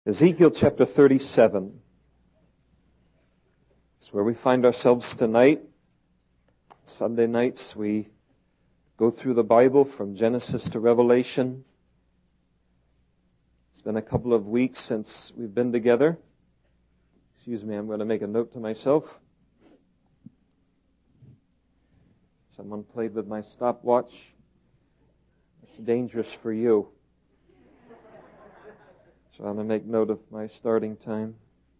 Ezekiel chapter 37. It's where we find ourselves tonight. Sunday nights we go through the Bible from Genesis to Revelation. It's been a couple of weeks since we've been together. Excuse me, I'm going to make a note to myself. Someone played with my stopwatch. It's dangerous for you. So I'm going to make note of my starting time.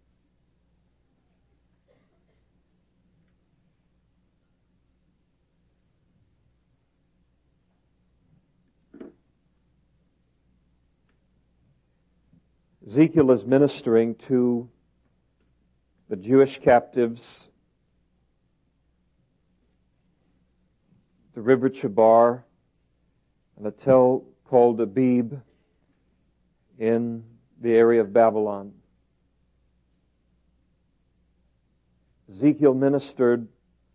Ezekiel is ministering to the Jewish captives, the river Chebar, and a tell called Abib in the area of Babylon. Ezekiel ministered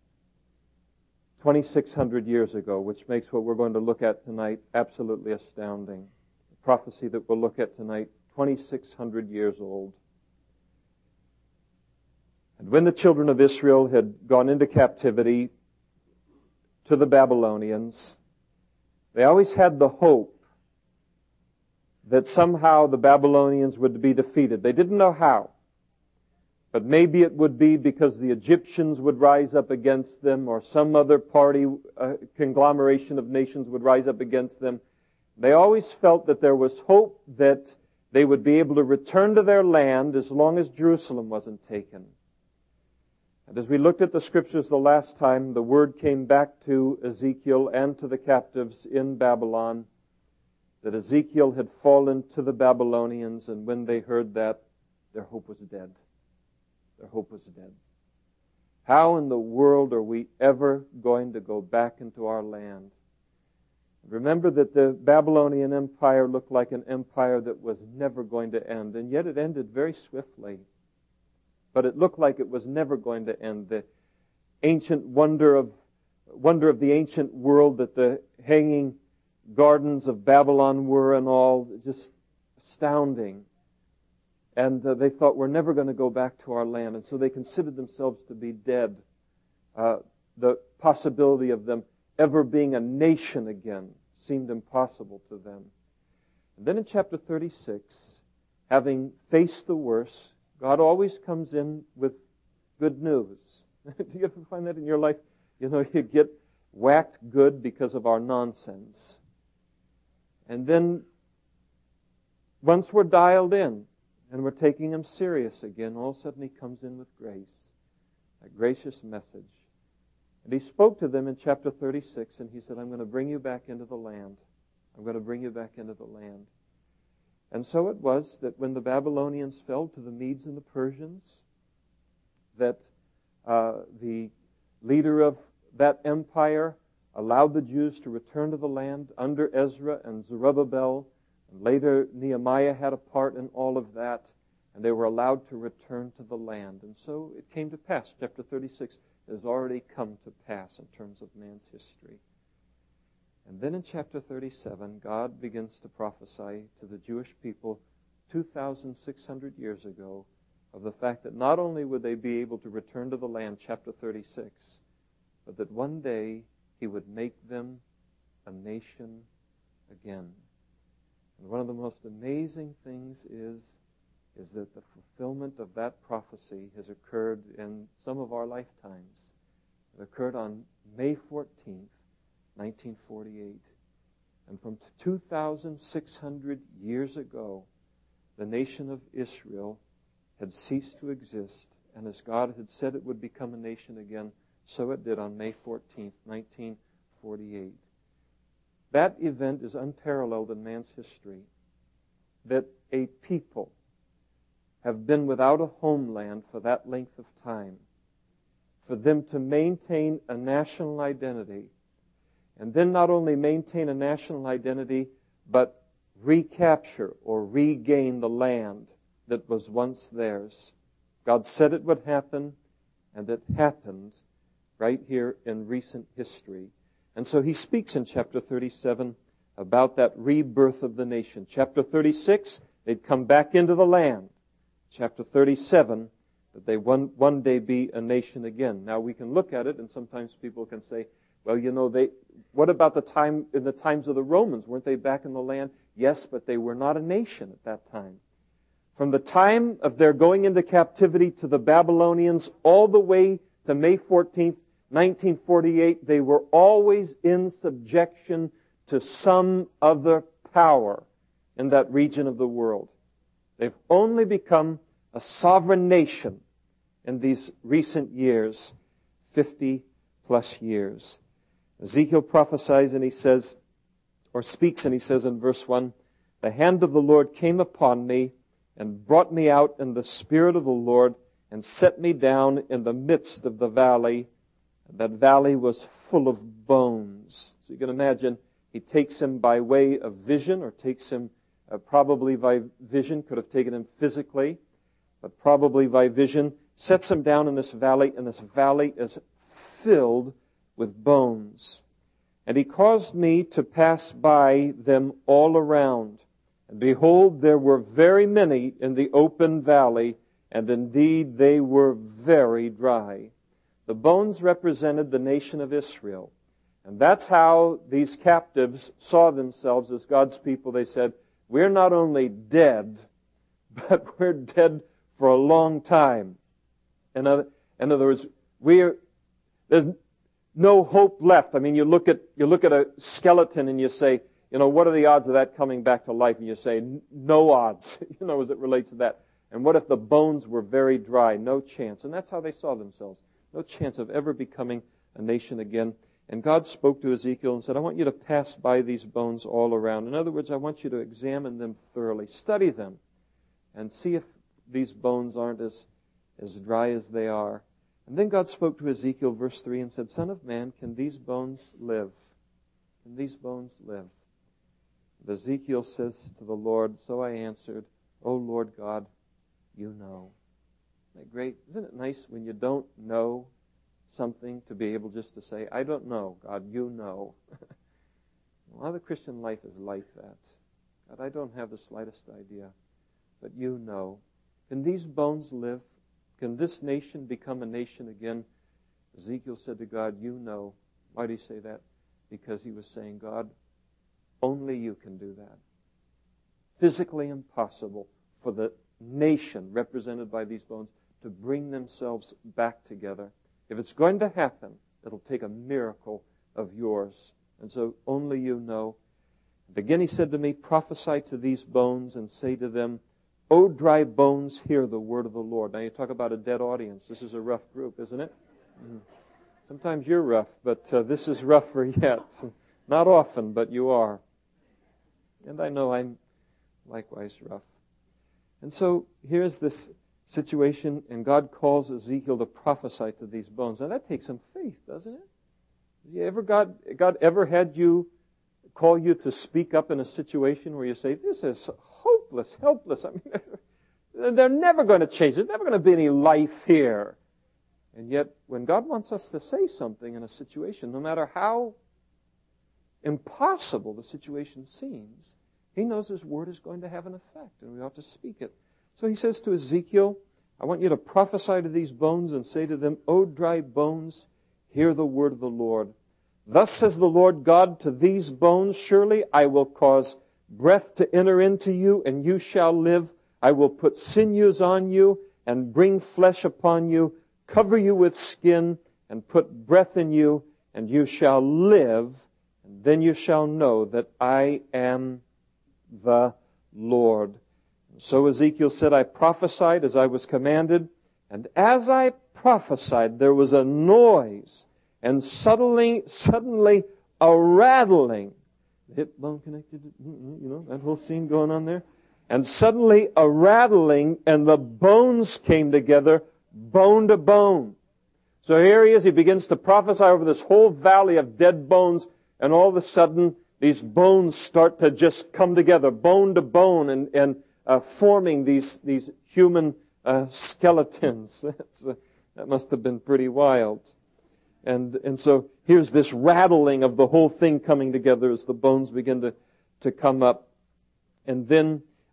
2,600 years ago, which makes what we're going to look at tonight absolutely astounding. The prophecy that we'll look at tonight, 2,600 years old. And when the children of Israel had gone into captivity to the Babylonians, they always had the hope that somehow the Babylonians would be defeated. They didn't know how. But maybe it would be because the Egyptians would rise up against them, or some other party, conglomeration of nations would rise up against them. They always felt that there was hope that they would be able to return to their land as long as Jerusalem wasn't taken. And as we looked at the scriptures the last time, the word came back to Ezekiel and to the captives in Babylon that Ezekiel had fallen to the Babylonians, and when they heard that, their hope was dead. Their hope was dead. How in the world are we ever going to go back into our land? Remember that the Babylonian Empire looked like an empire that was never going to end, and yet it ended very swiftly. But it looked like it was never going to end. The ancient wonder of the ancient world that the hanging gardens of Babylon were and all, just astounding. And they thought, we're never going to go back to our land. And so they considered themselves to be dead. The possibility of them ever being a nation again seemed impossible to them. And then in chapter 36, having faced the worst, God always comes in with good news. Do you ever find that in your life? You know, you get whacked good because of our nonsense. And then, once we're dialed in, and we're taking Him serious again, all of a sudden He comes in with grace. A gracious message. And He spoke to them in chapter 36, and He said, I'm going to bring you back into the land. I'm going to bring you back into the land. And so it was that when the Babylonians fell to the Medes and the Persians, that the leader of that empire allowed the Jews to return to the land under Ezra and Zerubbabel. And later Nehemiah had a part in all of that, and they were allowed to return to the land. And so it came to pass. Chapter 36 has already come to pass in terms of man's history. And then in chapter 37, God begins to prophesy to the Jewish people 2,600 years ago of the fact that not only would they be able to return to the land, chapter 36, but that one day He would make them a nation again. And one of the most amazing things is that the fulfillment of that prophecy has occurred in some of our lifetimes. It occurred on May 14th, 1948. And from 2,600 years ago, the nation of Israel had ceased to exist. And as God had said it would become a nation again, so it did on May 14th, 1948. That event is unparalleled in man's history, that a people have been without a homeland for that length of time, for them to maintain a national identity, and then not only maintain a national identity, but recapture or regain the land that was once theirs. God said it would happen, and it happened right here in recent history. And so He speaks in chapter 37 about that rebirth of the nation. Chapter 36 they'd come back into the land. Chapter 37, that they one day be a nation again. Now we can look at it, and sometimes people can say, well, what about in the times of the Romans? Weren't they back in the land? Yes, but they were not a nation at that time. From the time of their going into captivity to the Babylonians all the way to May 14th, 1948, they were always in subjection to some other power in that region of the world. They've only become a sovereign nation in these recent years, 50 plus years. Ezekiel prophesies and he says, or speaks and he says in verse 1, the hand of the Lord came upon me and brought me out in the spirit of the Lord and set me down in the midst of the valley. That valley was full of bones. So you can imagine he takes him by way of vision, or takes him probably by vision, could have taken him physically, but probably by vision, sets him down in this valley, and this valley is filled with bones. And he caused me to pass by them all around. And behold, there were very many in the open valley, and indeed they were very dry. The bones represented the nation of Israel. And that's how these captives saw themselves as God's people. They said, we're not only dead, but we're dead for a long time. In other words, there's no hope left. I mean, you look at a skeleton and you say, what are the odds of that coming back to life? And you say, no odds, as it relates to that. And what if the bones were very dry? No chance. And that's how they saw themselves. No chance of ever becoming a nation again. And God spoke to Ezekiel and said, I want you to pass by these bones all around. In other words, I want you to examine them thoroughly. Study them and see if these bones aren't as dry as they are. And then God spoke to Ezekiel, verse 3, and said, Son of man, can these bones live? Can these bones live? And Ezekiel says to the Lord, so I answered, O Lord God, you know. Isn't that great? Isn't it nice when you don't know something to be able just to say, I don't know, God, you know. A lot of the Christian life is like that. God, I don't have the slightest idea, but you know. Can these bones live? Can this nation become a nation again? Ezekiel said to God, you know. Why do you say that? Because he was saying, God, only you can do that. Physically impossible for the nation represented by these bones to bring themselves back together. If it's going to happen, it'll take a miracle of yours. And so only you know. And again he said to me, prophesy to these bones and say to them, O dry bones, hear the word of the Lord. Now you talk about a dead audience. This is a rough group, isn't it? Sometimes you're rough, but this is rougher yet. Not often, but you are. And I know I'm likewise rough. And so here's this situation, and God calls Ezekiel to prophesy to these bones. Now that takes some faith, doesn't it? God ever had you call you to speak up in a situation where you say, this is hopeless, helpless. I mean, they're never going to change. There's never going to be any life here. And yet, when God wants us to say something in a situation, no matter how impossible the situation seems, He knows His word is going to have an effect, and we ought to speak it. So He says to Ezekiel, I want you to prophesy to these bones and say to them, O dry bones, hear the word of the Lord. Thus says the Lord God to these bones, surely I will cause breath to enter into you, and you shall live. I will put sinews on you and bring flesh upon you, cover you with skin, and put breath in you, and you shall live, and then you shall know that I am the Lord. So Ezekiel said, I prophesied as I was commanded, and as I prophesied, there was a noise, and suddenly a rattling. Hip bone connected, that whole scene going on there. And suddenly a rattling, and the bones came together, bone to bone. So here he is, he begins to prophesy over this whole valley of dead bones, and all of a sudden, these bones start to just come together, bone to bone, and forming these human skeletons. That must have been pretty wild. And so here's this rattling of the whole thing coming together as the bones begin to come up. And then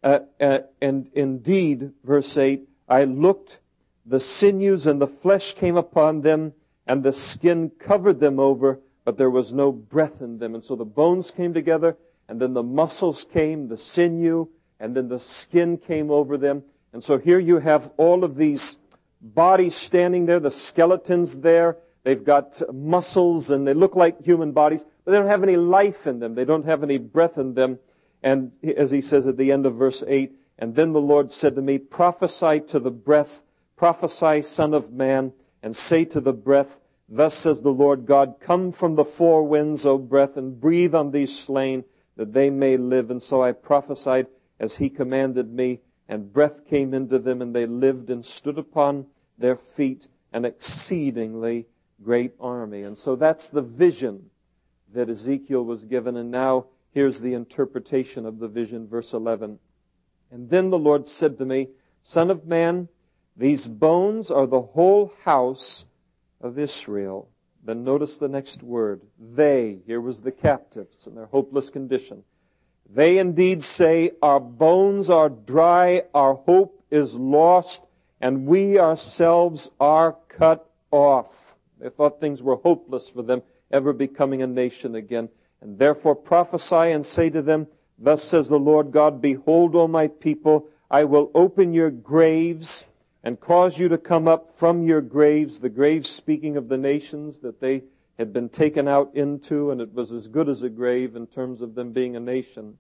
And indeed, verse 8, I looked, the sinews and the flesh came upon them, and the skin covered them over, but there was no breath in them. And so the bones came together, and then the muscles came, the sinew, and then the skin came over them. And so here you have all of these bodies standing there, the skeletons there. They've got muscles, and they look like human bodies, but they don't have any life in them. They don't have any breath in them. And as he says at the end of verse 8, and then the Lord said to me, prophesy to the breath, prophesy, Son of Man, and say to the breath, thus says the Lord God, come from the four winds, O breath, and breathe on these slain, that they may live. And so I prophesied as he commanded me, and breath came into them, and they lived and stood upon their feet, an exceedingly great army. And so that's the vision that Ezekiel was given. And now here's the interpretation of the vision, verse 11. And then the Lord said to me, Son of man, these bones are the whole house of Israel. Then notice the next word. They, here was the captives in their hopeless condition. They indeed say, our bones are dry, our hope is lost, and we ourselves are cut off. They thought things were hopeless for them ever becoming a nation again. And therefore prophesy and say to them, thus says the Lord God, behold, O my people, I will open your graves and cause you to come up from your graves, the graves speaking of the nations that they had been taken out into, and it was as good as a grave in terms of them being a nation,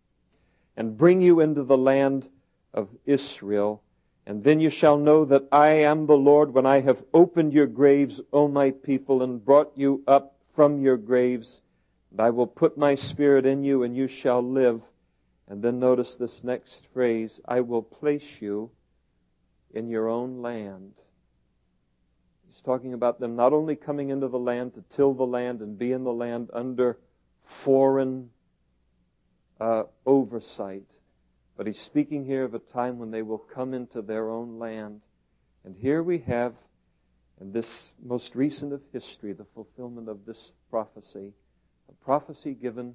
and bring you into the land of Israel. And then you shall know that I am the Lord when I have opened your graves, O my people, and brought you up from your graves. And I will put my spirit in you, and you shall live. And then notice this next phrase, I will place you in your own land. He's talking about them not only coming into the land to till the land and be in the land under foreign oversight, but he's speaking here of a time when they will come into their own land. And here we have, in this most recent of history, the fulfillment of this prophecy, a prophecy given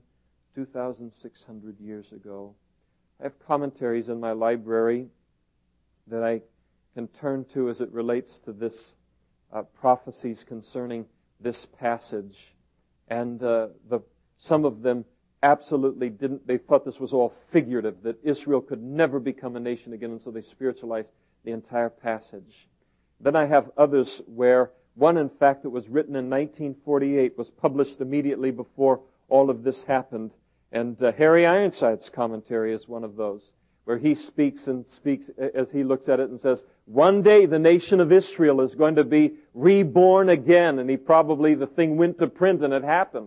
2,600 years ago. I have commentaries in my library that I can turn to as it relates to this prophecies concerning this passage. And some of them absolutely didn't. They thought this was all figurative, that Israel could never become a nation again, and so they spiritualized the entire passage. Then I have others where one, in fact, that was written in 1948, was published immediately before all of this happened. And Harry Ironside's commentary is one of those, where he speaks as he looks at it and says, one day the nation of Israel is going to be reborn again. And the thing went to print and it happened.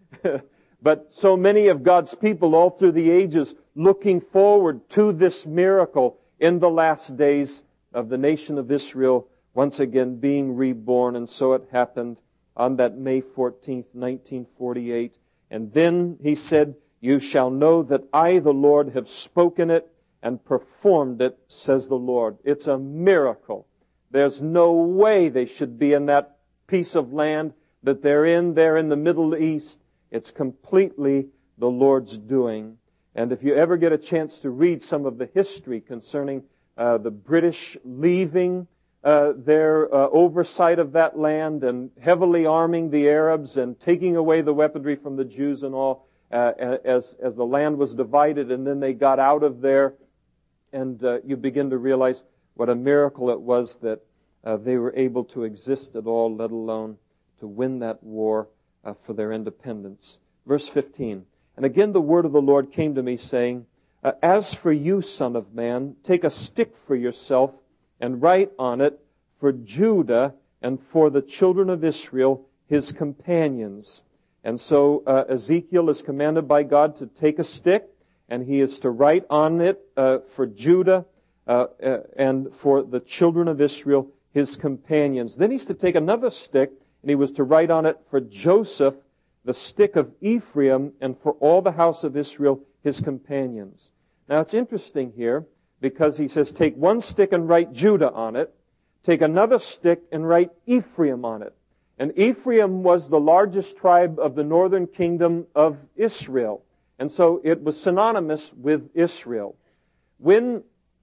But so many of God's people all through the ages looking forward to this miracle in the last days of the nation of Israel once again being reborn. And so it happened on that May 14th, 1948. And then he said, you shall know that I, the Lord, have spoken it and performed it, says the Lord. It's a miracle. There's no way they should be in that piece of land that they're in there in the Middle East. It's completely the Lord's doing. And if you ever get a chance to read some of the history concerning the British leaving their oversight of that land and heavily arming the Arabs and taking away the weaponry from the Jews and all, as the land was divided, and then they got out of there, and you begin to realize what a miracle it was that they were able to exist at all, let alone to win that war for their independence. Verse 15, and again the word of the Lord came to me, saying, as for you, son of man, take a stick for yourself and write on it for Judah and for the children of Israel, his companions. And so Ezekiel is commanded by God to take a stick, and he is to write on it for Judah and for the children of Israel, his companions. Then he's to take another stick, and he was to write on it for Joseph, the stick of Ephraim, and for all the house of Israel, his companions. Now it's interesting here, because he says, take one stick and write Judah on it, take another stick and write Ephraim on it. And Ephraim was the largest tribe of the northern kingdom of Israel. And so it was synonymous with Israel. When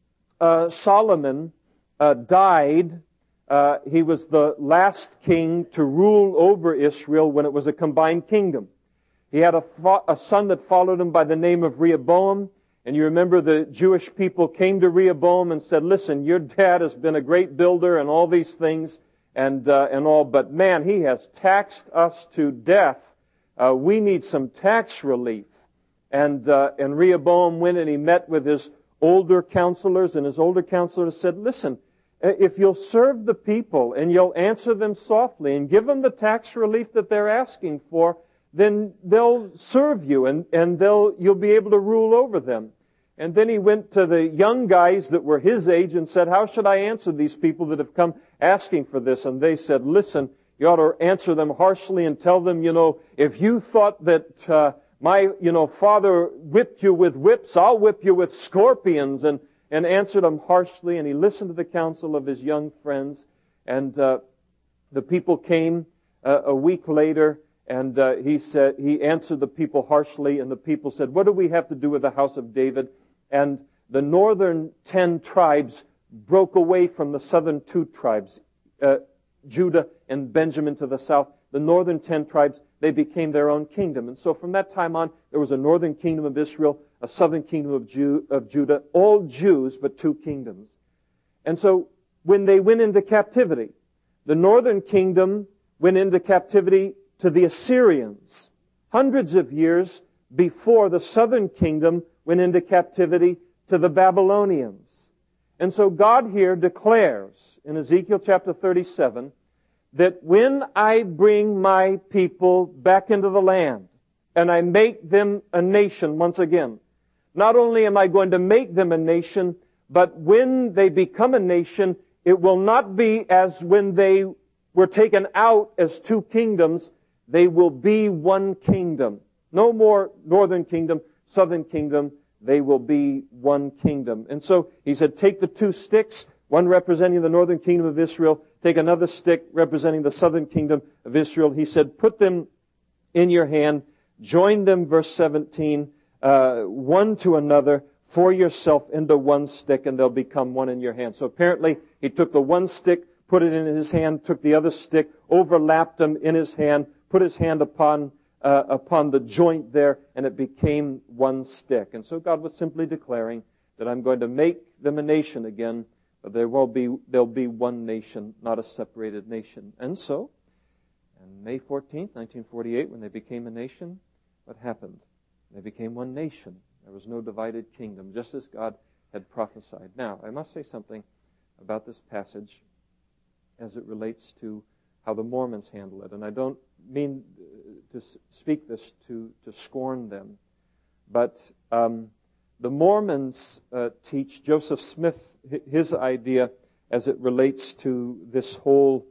Solomon died, he was the last king to rule over Israel when it was a combined kingdom. He had a son that followed him by the name of Rehoboam. And you remember the Jewish people came to Rehoboam and said, listen, your dad has been a great builder and all these things and all, but man, he has taxed us to death. We need some tax relief. And Rehoboam went and he met with his older counselors, and his older counselors said, listen, if you'll serve the people and you'll answer them softly and give them the tax relief that they're asking for, then they'll serve you and you'll be able to rule over them. And then he went to the young guys that were his age and said, how should I answer these people that have come asking for this? And they said, listen, you ought to answer them harshly and tell them, if you thought that my father whipped you with whips, I'll whip you with scorpions, and answered them harshly. And he listened to the counsel of his young friends. And the people came a week later, and he answered the people harshly, and the people said, what do we have to do with the house of David? And the northern 10 tribes broke away from the southern 2 tribes, Judah and Benjamin to the south. The northern 10 tribes, they became their own kingdom. And so from that time on, there was a northern kingdom of Israel, a southern kingdom of Judah, all Jews, but 2 kingdoms. And so when they went into captivity, the northern kingdom went into captivity to the Assyrians, hundreds of years before the southern kingdom went into captivity to the Babylonians. And so God here declares in Ezekiel chapter 37 that when I bring my people back into the land and I make them a nation once again, not only am I going to make them a nation, but when they become a nation, it will not be as when they were taken out as 2 kingdoms. They will be one kingdom. No more northern kingdom, southern kingdom. They will be one kingdom. And so he said, take the 2 sticks, one representing the northern kingdom of Israel, take another stick representing the southern kingdom of Israel. He said, put them in your hand, join them, verse 17, one to another, for yourself into one stick, and they'll become one in your hand. So apparently, he took the one stick, put it in his hand, took the other stick, overlapped them in his hand, put his hand upon the joint there, and it became one stick. And so God was simply declaring that I'm going to make them a nation again, but there'll be one nation, not a separated nation. And so, on May 14th, 1948, when they became a nation, what happened? They became one nation. There was no divided kingdom, just as God had prophesied. Now, I must say something about this passage as it relates to how the Mormons handle it. And I don't mean to speak this to scorn them, but the Mormons teach Joseph Smith, his idea as it relates to this whole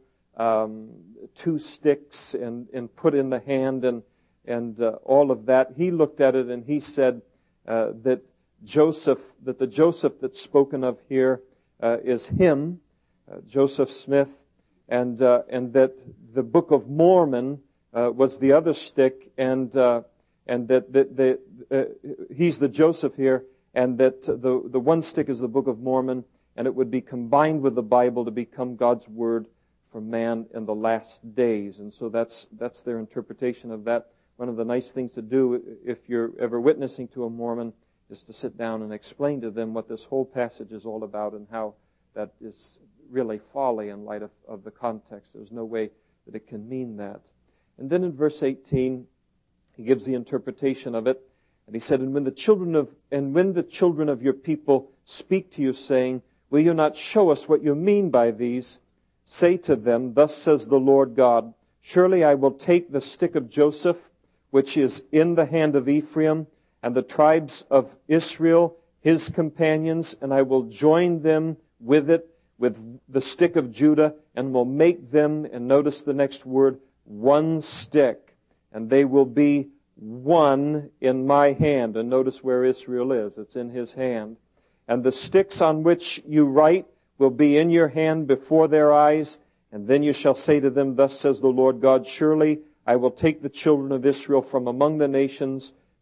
2 sticks and put in the hand and all of that. He looked at it and he said that the Joseph that's spoken of here is him, Joseph Smith, and that the Book of Mormon was the other stick, and that he's the Joseph here, and that the one stick is the Book of Mormon, and it would be combined with the Bible to become God's Word for man in the last days. And so that's their interpretation of that. One of the nice things to do if you're ever witnessing to a Mormon is to sit down and explain to them what this whole passage is all about and how that is really folly in light of the context. There's no way that it can mean that. And then in verse 18, he gives the interpretation of it. And he said, And when the children of your people speak to you, saying, Will you not show us what you mean by these? Say to them, Thus says the Lord God, Surely I will take the stick of Joseph, which is in the hand of Ephraim, and the tribes of Israel, his companions, and I will join them with it, with the stick of Judah, and will make them, and notice the next word, one stick, and they will be one in my hand. And notice where Israel is. It's in his hand. And the sticks on which you write will be in your hand before their eyes, and then you shall say to them, Thus says the Lord God, Surely I will take the children of Israel from among the nations,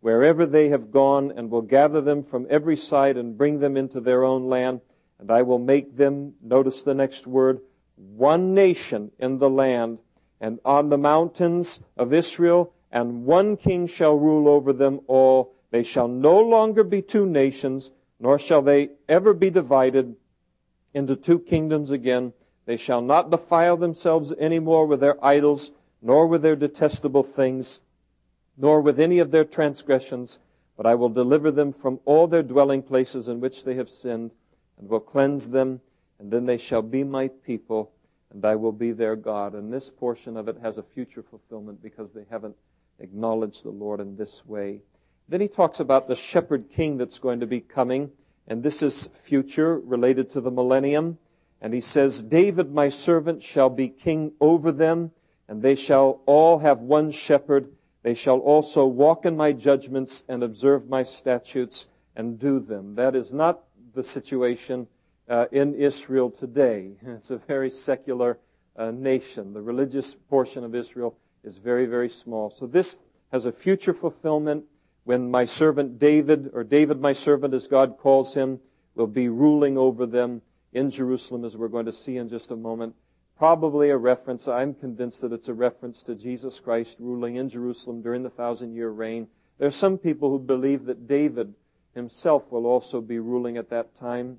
wherever they have gone, and will gather them from every side and bring them into their own land. And I will make them," notice the next word, "one nation in the land, and on the mountains of Israel, and one king shall rule over them all. They shall no longer be two nations, nor shall they ever be divided into two kingdoms again. They shall not defile themselves any more with their idols, nor with their detestable things, nor with any of their transgressions, but I will deliver them from all their dwelling places in which they have sinned, and will cleanse them, and then they shall be my people, and I will be their God." And this portion of it has a future fulfillment because they haven't acknowledged the Lord in this way. Then he talks about the shepherd king that's going to be coming, and this is future, related to the millennium. And he says, "David my servant shall be king over them, and they shall all have one shepherd. They shall also walk in my judgments and observe my statutes and do them." That is not the situation in Israel today. It's a very secular nation. The religious portion of Israel is very, very small. So this has a future fulfillment when my servant David, or David my servant as God calls him, will be ruling over them in Jerusalem, as we're going to see in just a moment. Probably a reference, I'm convinced that it's a reference to Jesus Christ ruling in Jerusalem during the 1,000-year reign. There are some people who believe that David himself will also be ruling at that time.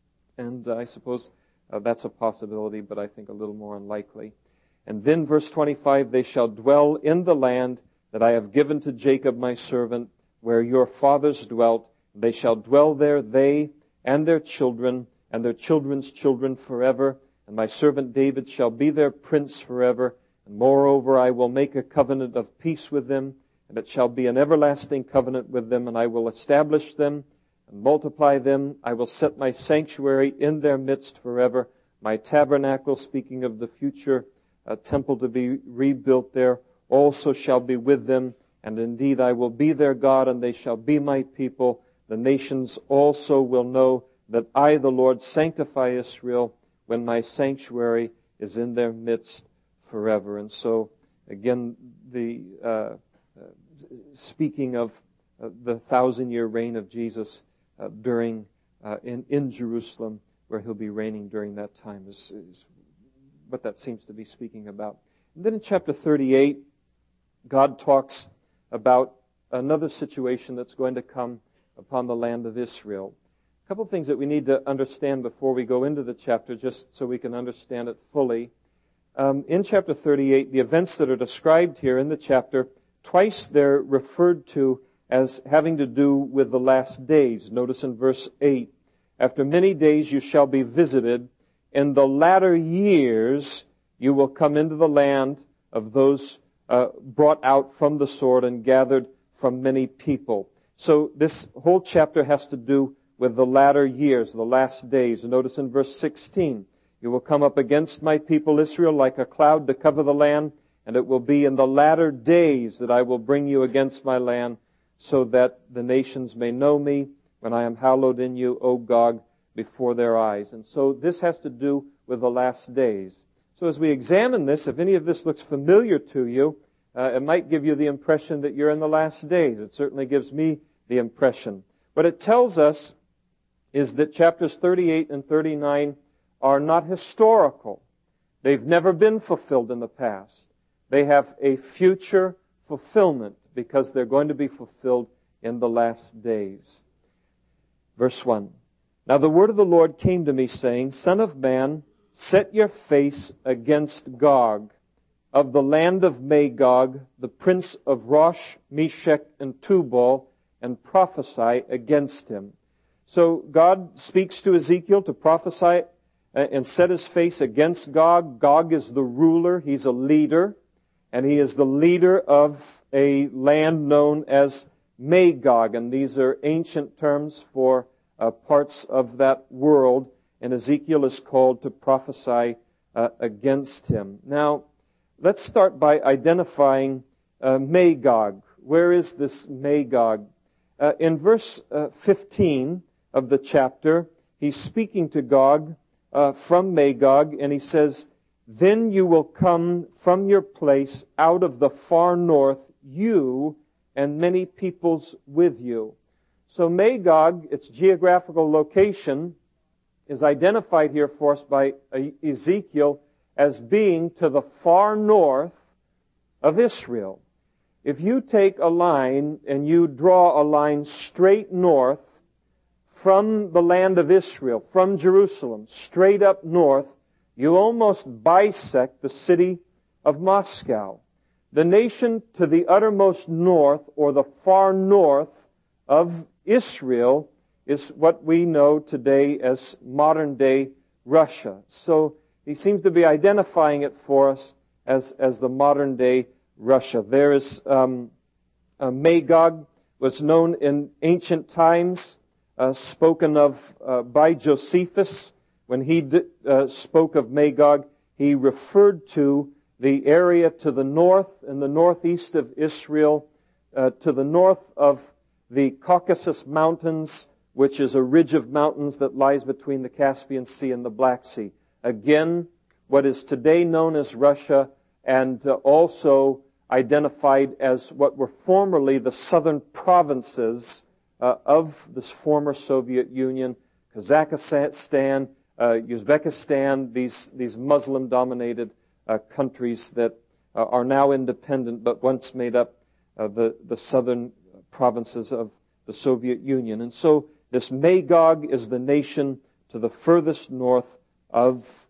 And I suppose that's a possibility, but I think a little more unlikely. And then verse 25, "They shall dwell in the land that I have given to Jacob my servant, where your fathers dwelt. They shall dwell there, they and their children, and their children's children forever. And my servant David shall be their prince forever. And moreover, I will make a covenant of peace with them, and it shall be an everlasting covenant with them, and I will establish them and multiply them. I will set my sanctuary in their midst forever. My tabernacle," speaking of the future temple to be rebuilt there, "also shall be with them. And indeed I will be their God, and they shall be my people. The nations also will know that I, the Lord, sanctify Israel, when my sanctuary is in their midst forever." And so, again, the speaking of the 1,000-year reign of Jesus in Jerusalem, where he'll be reigning during that time, is what that seems to be speaking about. And then in chapter 38, God talks about another situation that's going to come upon the land of Israel. A couple of things that we need to understand before we go into the chapter, just so we can understand it fully. In chapter 38, the events that are described here in the chapter, twice they're referred to as having to do with the last days. Notice in verse 8, "After many days you shall be visited. In the latter years you will come into the land of those brought out from the sword and gathered from many people." So this whole chapter has to do with the latter years, the last days. Notice in verse 16, "You will come up against my people Israel like a cloud to cover the land, and it will be in the latter days that I will bring you against my land, so that the nations may know me when I am hallowed in you, O Gog, before their eyes." And so this has to do with the last days. So as we examine this, if any of this looks familiar to you, it might give you the impression that you're in the last days. It certainly gives me the impression. What it tells us is that chapters 38 and 39 are not historical. They've never been fulfilled in the past. They have a future fulfillment because they're going to be fulfilled in the last days. Verse 1. "Now the word of the Lord came to me, saying, Son of man, set your face against Gog, of the land of Magog, the prince of Rosh, Meshech, and Tubal, and prophesy against him." So God speaks to Ezekiel to prophesy and set his face against Gog. Gog is the ruler. He's a leader. And he is the leader of a land known as Magog. And these are ancient terms for parts of that world. And Ezekiel is called to prophesy against him. Now, let's start by identifying Magog. Where is this Magog? In verse 15 of the chapter, he's speaking to Gog from Magog, and he says, "Then you will come from your place out of the far north, you and many peoples with you. So Magog, its geographical location, is identified here for us by Ezekiel as being to the far north of Israel. If you take a line and you draw a line straight north from the land of Israel, from Jerusalem, straight up north, you almost bisect the city of Moscow. The nation to the uttermost north, or the far north of Israel, is what we know today as modern-day Russia. So he seems to be identifying it for us as the modern-day Russia. There is Magog, was known in ancient times, spoken of by Josephus. When he spoke of Magog, he referred to the area to the north and the northeast of Israel, to the north of the Caucasus Mountains, which is a ridge of mountains that lies between the Caspian Sea and the Black Sea. Again, what is today known as Russia, and also identified as what were formerly the southern provinces of this former Soviet Union, Kazakhstan, Uzbekistan, these Muslim-dominated countries that are now independent but once made up the southern provinces of the Soviet Union. And so this Magog is the nation to the furthest north of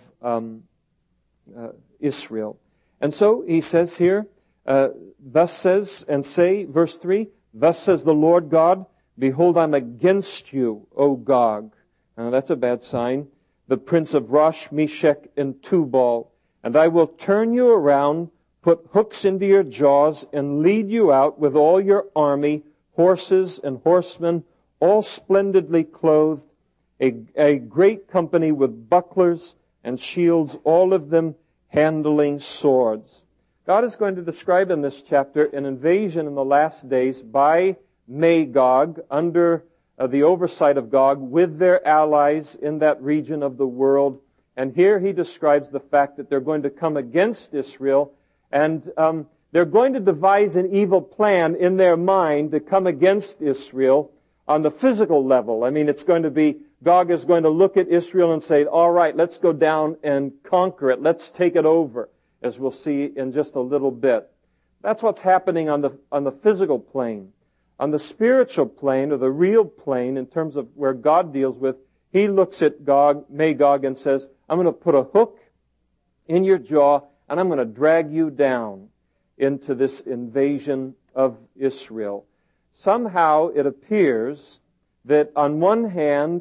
Israel. And so he says here, thus says, and say, verse 3, thus says the Lord God, behold, I'm against you, O Gog. Now that's a bad sign. The prince of Rosh, Meshech, and Tubal. And I will turn you around, put hooks into your jaws, and lead you out with all your army, horses and horsemen, all splendidly clothed, a great company with bucklers and shields, all of them handling swords. God is going to describe in this chapter an invasion in the last days by Magog under the oversight of Gog with their allies in that region of the world. And here he describes the fact that they're going to come against Israel, and they're going to devise an evil plan in their mind to come against Israel on the physical level. I mean, it's going to be, Gog is going to look at Israel and say, all right, let's go down and conquer it. Let's take it over, as we'll see in just a little bit. That's what's happening on the physical plane. On the spiritual plane, or the real plane, in terms of where God deals with, he looks at Magog, and says, I'm going to put a hook in your jaw, and I'm going to drag you down into this invasion of Israel. Somehow it appears that on one hand,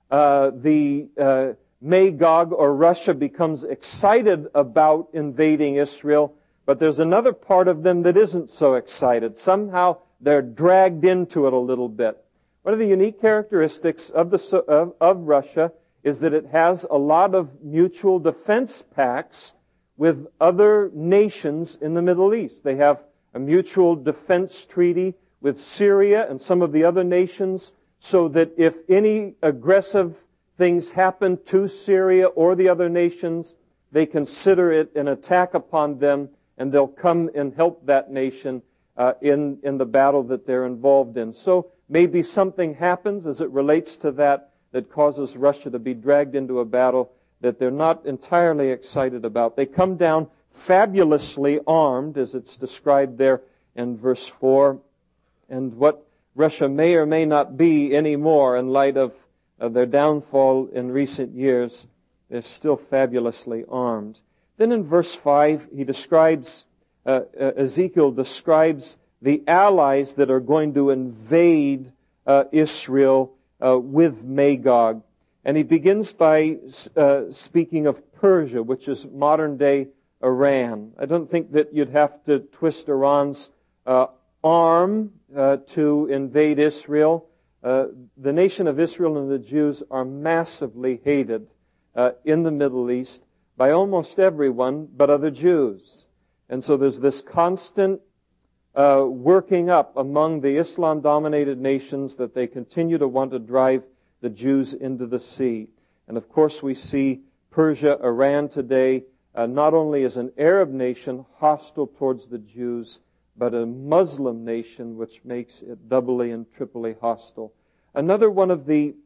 Magog or Russia becomes excited about invading Israel, but there's another part of them that isn't so excited. Somehow they're dragged into it a little bit. One of the unique characteristics of Russia is that it has a lot of mutual defense pacts with other nations in the Middle East. They have a mutual defense treaty with Syria and some of the other nations, so that if any aggressive things happen to Syria or the other nations, they consider it an attack upon them, and they'll come and help that nation in the battle that they're involved in. So maybe something happens as it relates to that causes Russia to be dragged into a battle that they're not entirely excited about. They come down fabulously armed, as it's described there in verse 4, and what Russia may or may not be anymore in light of their downfall in recent years, they're still fabulously armed. Then in verse 5, Ezekiel describes the allies that are going to invade Israel with Magog. And he begins by speaking of Persia, which is modern-day Iran. I don't think that you'd have to twist Iran's arm to invade Israel. The nation of Israel and the Jews are massively hated in the Middle East by almost everyone but other Jews. And so there's this constant working up among the Islam-dominated nations that they continue to want to drive the Jews into the sea. And of course we see Persia, Iran today, not only as an Arab nation hostile towards the Jews, but a Muslim nation, which makes it doubly and triply hostile. Another one of the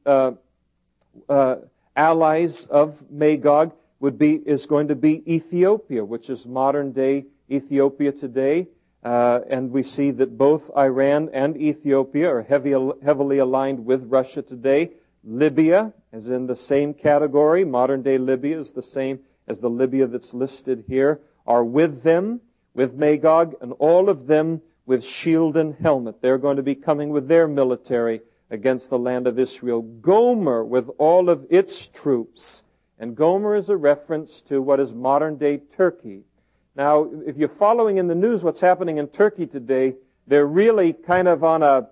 allies of Magog is going to be Ethiopia, which is modern-day Ethiopia today. And we see that both Iran and Ethiopia are heavily aligned with Russia today. Libya is in the same category. Modern-day Libya is the same as the Libya that's listed here, are with them, with Magog, and all of them with shield and helmet. They're going to be coming with their military against the land of Israel. Gomer with all of its troops. And Gomer is a reference to what is modern-day Turkey. Now, if you're following in the news what's happening in Turkey today, they're really kind of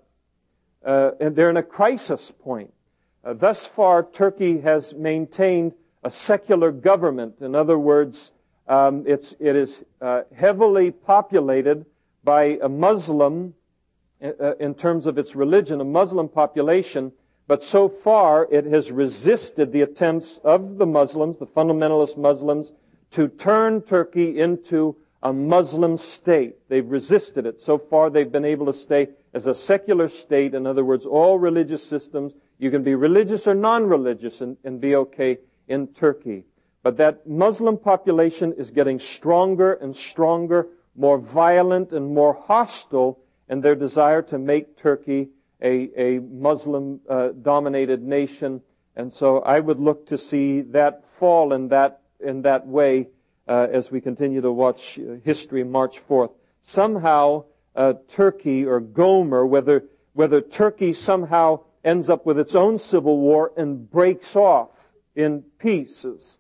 they're in a crisis point. Thus far, Turkey has maintained a secular government. In other words, it is heavily populated by a Muslim, in terms of its religion, a Muslim population, but so far it has resisted the attempts of the Muslims, the fundamentalist Muslims, to turn Turkey into a Muslim state. They've resisted it. So far they've been able to stay as a secular state. In other words, all religious systems, you can be religious or non-religious and be okay in Turkey. But that Muslim population is getting stronger and stronger, more violent and more hostile in their desire to make Turkey a Muslim-dominated nation. And so I would look to see that fall in that way as we continue to watch history march forth. Somehow Turkey or Gomer, whether Turkey somehow ends up with its own civil war and breaks off in pieces.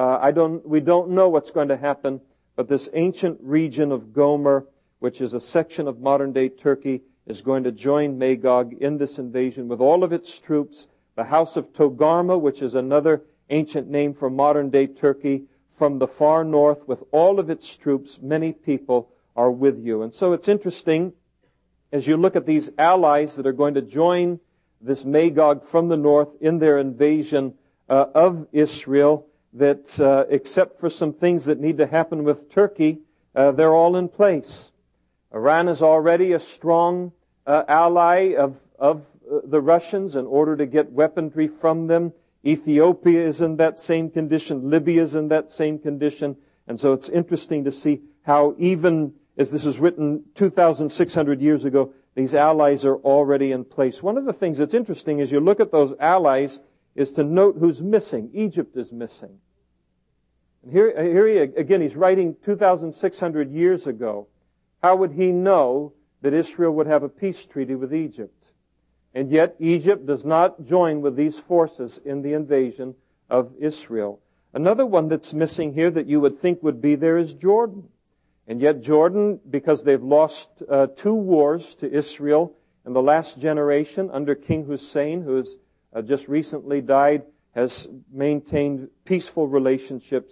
We don't know what's going to happen, but this ancient region of Gomer, which is a section of modern-day Turkey, is going to join Magog in this invasion with all of its troops. The house of Togarmah, which is another ancient name for modern-day Turkey, from the far north with all of its troops, many people are with you. And so it's interesting, as you look at these allies that are going to join this Magog from the north in their invasion of Israel, that except for some things that need to happen with Turkey, they're all in place. Iran is already a strong ally of the Russians in order to get weaponry from them. Ethiopia is in that same condition. Libya is in that same condition. And so it's interesting to see how even as this is written 2,600 years ago, these allies are already in place. One of the things that's interesting as you look at those allies is to note who's missing. Egypt is missing. And here he's writing 2,600 years ago. How would he know that Israel would have a peace treaty with Egypt? And yet Egypt does not join with these forces in the invasion of Israel. Another one that's missing here that you would think would be there is Jordan. And yet Jordan, because they've lost 2 wars to Israel in the last generation under King Hussein, who has just recently died, has maintained peaceful relationship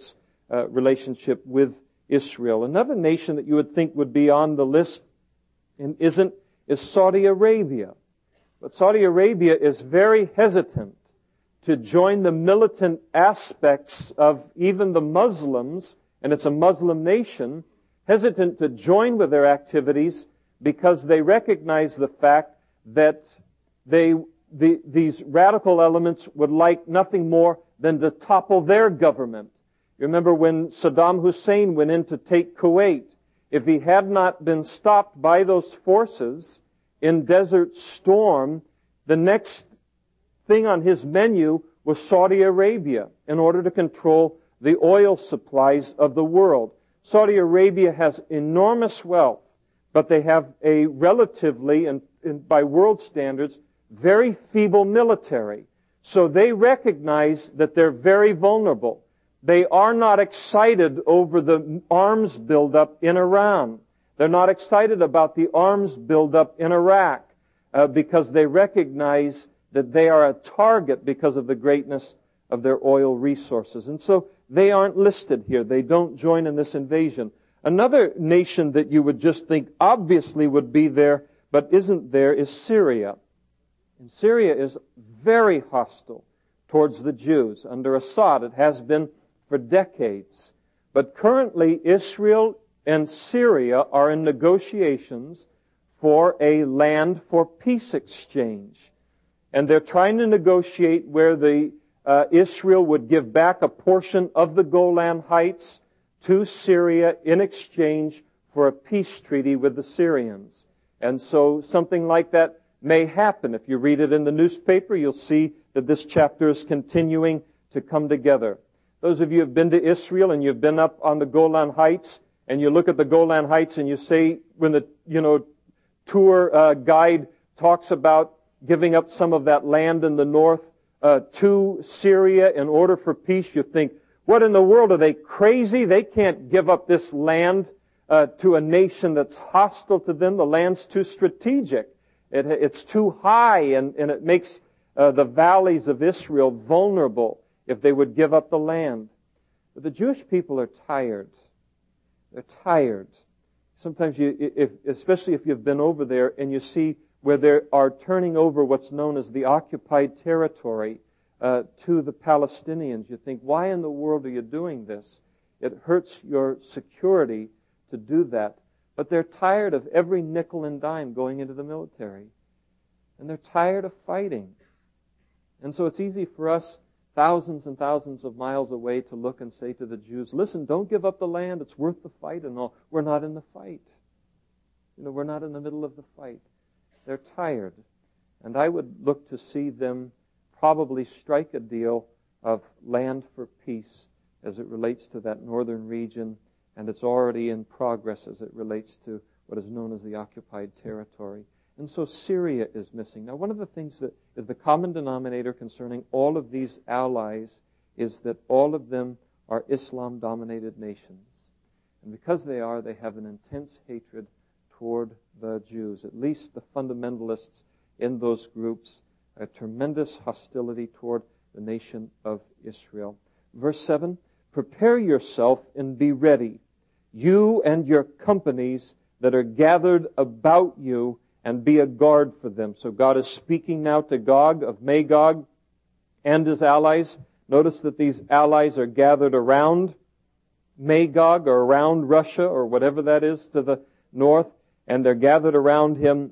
with Israel. Another nation that you would think would be on the list and isn't is Saudi Arabia. But Saudi Arabia is very hesitant to join the militant aspects of even the Muslims, and it's a Muslim nation, hesitant to join with their activities because they recognize the fact that these radical elements would like nothing more than to topple their government. You remember when Saddam Hussein went in to take Kuwait, if he had not been stopped by those forces in Desert Storm, the next thing on his menu was Saudi Arabia in order to control the oil supplies of the world. Saudi Arabia has enormous wealth, but they have a relatively, and by world standards, very feeble military. So they recognize that they're very vulnerable. They are not excited over the arms buildup in Iran. They're not excited about the arms buildup in Iraq because they recognize that they are a target because of the greatness of their oil resources. And so they aren't listed here. They don't join in this invasion. Another nation that you would just think obviously would be there but isn't there is Syria. And Syria is very hostile towards the Jews. Under Assad, it has been for decades. But currently, Israel and Syria are in negotiations for a land for peace exchange. And they're trying to negotiate where Israel would give back a portion of the Golan Heights to Syria in exchange for a peace treaty with the Syrians. And so something like that may happen. If you read it in the newspaper, you'll see that this chapter is continuing to come together. Those of you who have been to Israel and you've been up on the Golan Heights, and you look at the Golan Heights and you say, when the tour guide talks about giving up some of that land in the north to Syria in order for peace, you think, what in the world, are they crazy? They can't give up this land to a nation that's hostile to them. The land's too strategic. It's too high, and it makes the valleys of Israel vulnerable if they would give up the land. But the Jewish people are tired. They're tired. Sometimes especially if you've been over there and you see where they are turning over what's known as the occupied territory to the Palestinians, you think, why in the world are you doing this? It hurts your security to do that. But they're tired of every nickel and dime going into the military. And they're tired of fighting. And so it's easy for us, thousands and thousands of miles away, to look and say to the Jews, listen, don't give up the land. It's worth the fight and all. We're not in the fight. We're not in the middle of the fight. They're tired. And I would look to see them probably strike a deal of land for peace as it relates to that northern region, and it's already in progress as it relates to what is known as the occupied territory. And so Syria is missing. Now, one of the things that is the common denominator concerning all of these allies is that all of them are Islam-dominated nations. And because they are, they have an intense hatred toward the Jews, at least the fundamentalists in those groups, a tremendous hostility toward the nation of Israel. Verse 7, prepare yourself and be ready, you and your companies that are gathered about you, and be a guard for them. So God is speaking now to Gog of Magog and his allies. Notice that these allies are gathered around Magog or around Russia or whatever that is to the north, and they're gathered around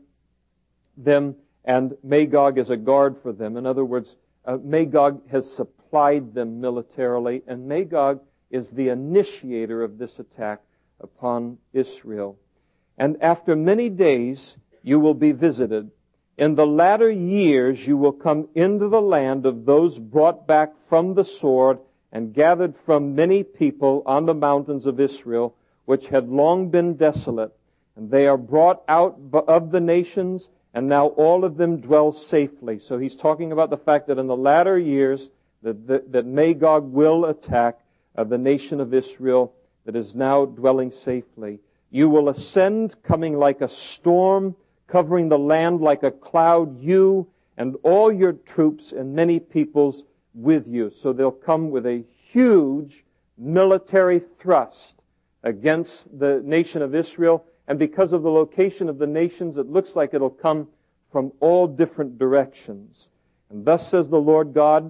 them, and Magog is a guard for them. In other words, Magog has supplied them militarily, and Magog is the initiator of this attack upon Israel. And after many days you will be visited. In the latter years you will come into the land of those brought back from the sword and gathered from many people on the mountains of Israel, which had long been desolate. And they are brought out of the nations, and now all of them dwell safely. So he's talking about the fact that in the latter years that Magog will attack the nation of Israel that is now dwelling safely. You will ascend, coming like a storm, covering the land like a cloud, you and all your troops and many peoples with you. So they'll come with a huge military thrust against the nation of Israel. And because of the location of the nations, it looks like it'll come from all different directions. And thus says the Lord God,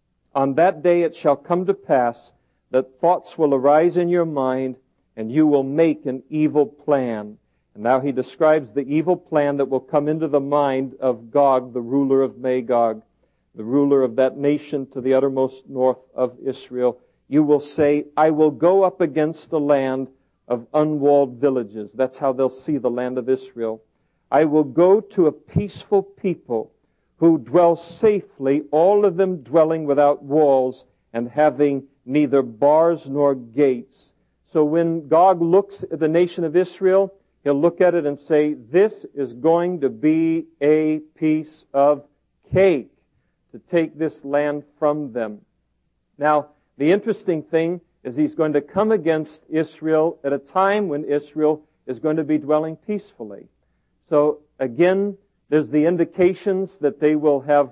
on that day it shall come to pass that thoughts will arise in your mind, and you will make an evil plan. And now he describes the evil plan that will come into the mind of Gog, the ruler of Magog, the ruler of that nation to the uttermost north of Israel. You will say, I will go up against the land of unwalled villages. That's how they'll see the land of Israel. I will go to a peaceful people who dwell safely, all of them dwelling without walls and having neither bars nor gates. So when Gog looks at the nation of Israel, he'll look at it and say, this is going to be a piece of cake to take this land from them. Now, the interesting thing is he's going to come against Israel at a time when Israel is going to be dwelling peacefully. So again, there's the indications that they will have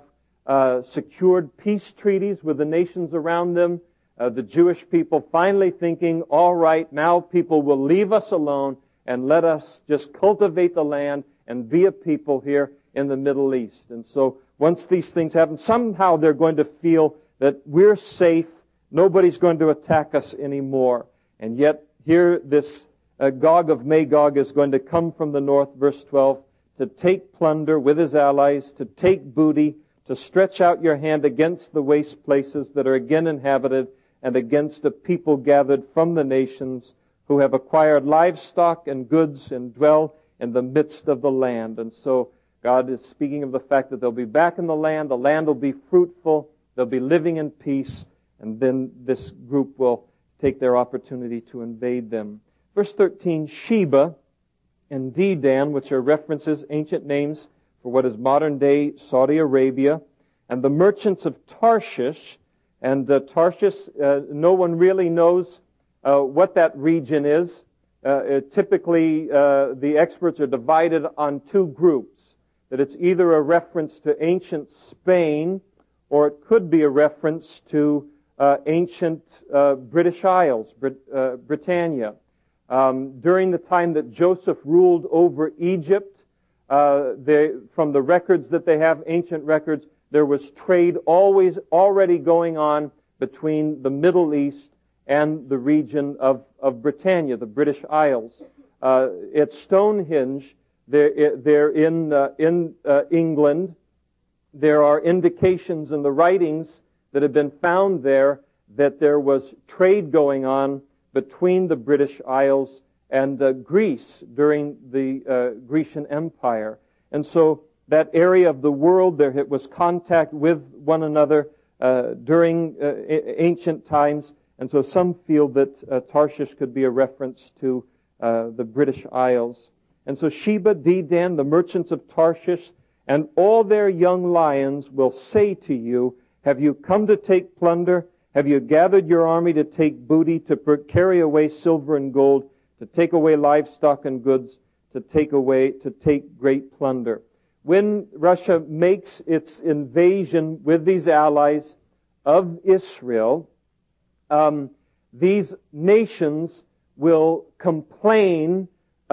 secured peace treaties with the nations around them. The Jewish people finally thinking, all right, now people will leave us alone and let us just cultivate the land and be a people here in the Middle East. And so once these things happen, somehow they're going to feel that we're safe. Nobody's going to attack us anymore. And yet here this Gog of Magog is going to come from the north, verse 12, to take plunder with his allies, to take booty, to stretch out your hand against the waste places that are again inhabited, and against a people gathered from the nations who have acquired livestock and goods and dwell in the midst of the land. And so God is speaking of the fact that they'll be back in the land will be fruitful, they'll be living in peace, and then this group will take their opportunity to invade them. Verse 13, Sheba and Dedan, which are references, ancient names for what is modern-day Saudi Arabia, and the merchants of Tarshish. And Tarshish, no one really knows what that region is. Typically, the experts are divided on two groups. That it's either a reference to ancient Spain, or it could be a reference to ancient British Isles, Britannia. During the time that Joseph ruled over Egypt, from the records that they have, ancient records, there was trade already going on between the Middle East and the region of Britannia, the British Isles. At Stonehenge, they're in England. There are indications in the writings that have been found there that there was trade going on between the British Isles and Greece during the Grecian Empire. And so that area of the world, there was contact with one another during ancient times. And so some feel that Tarshish could be a reference to the British Isles. And so Sheba, Dedan, the merchants of Tarshish, and all their young lions will say to you, have you come to take plunder? Have you gathered your army to take booty, to carry away silver and gold, to take away livestock and goods, to take great plunder? When Russia makes its invasion with these allies of Israel, these nations will complain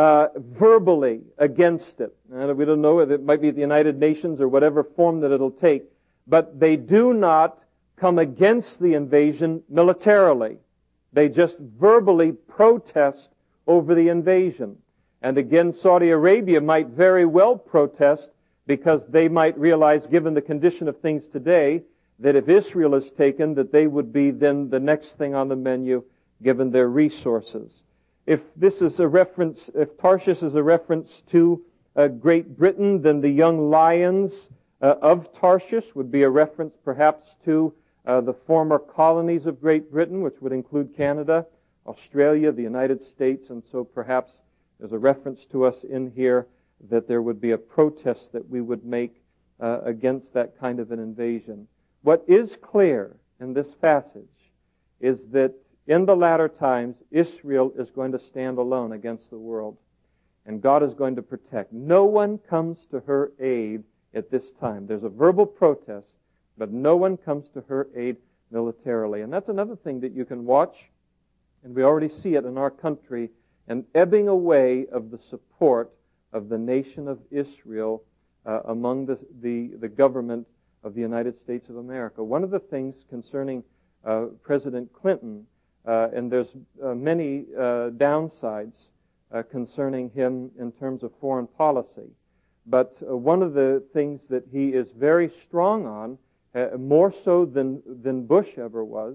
verbally against it. And we don't know whether it might be the United Nations or whatever form that it'll take, but they do not come against the invasion militarily. They just verbally protest over the invasion. And again, Saudi Arabia might very well protest because they might realize, given the condition of things today, that if Israel is taken, that they would be then the next thing on the menu, given their resources. If this is a reference, if Tarshish is a reference to Great Britain, then the young lions of Tarshish would be a reference perhaps to the former colonies of Great Britain, which would include Canada, Australia, the United States, and so perhaps there's a reference to us in here that there would be a protest that we would make against that kind of an invasion. What is clear in this passage is that in the latter times, Israel is going to stand alone against the world, and God is going to protect. No one comes to her aid at this time. There's a verbal protest, but no one comes to her aid militarily. And that's another thing that you can watch, and we already see it in our country, an ebbing away of the support of the nation of Israel among the government of the United States of America. One of the things concerning President Clinton, and there's many downsides concerning him in terms of foreign policy, but one of the things that he is very strong on, more so than Bush ever was,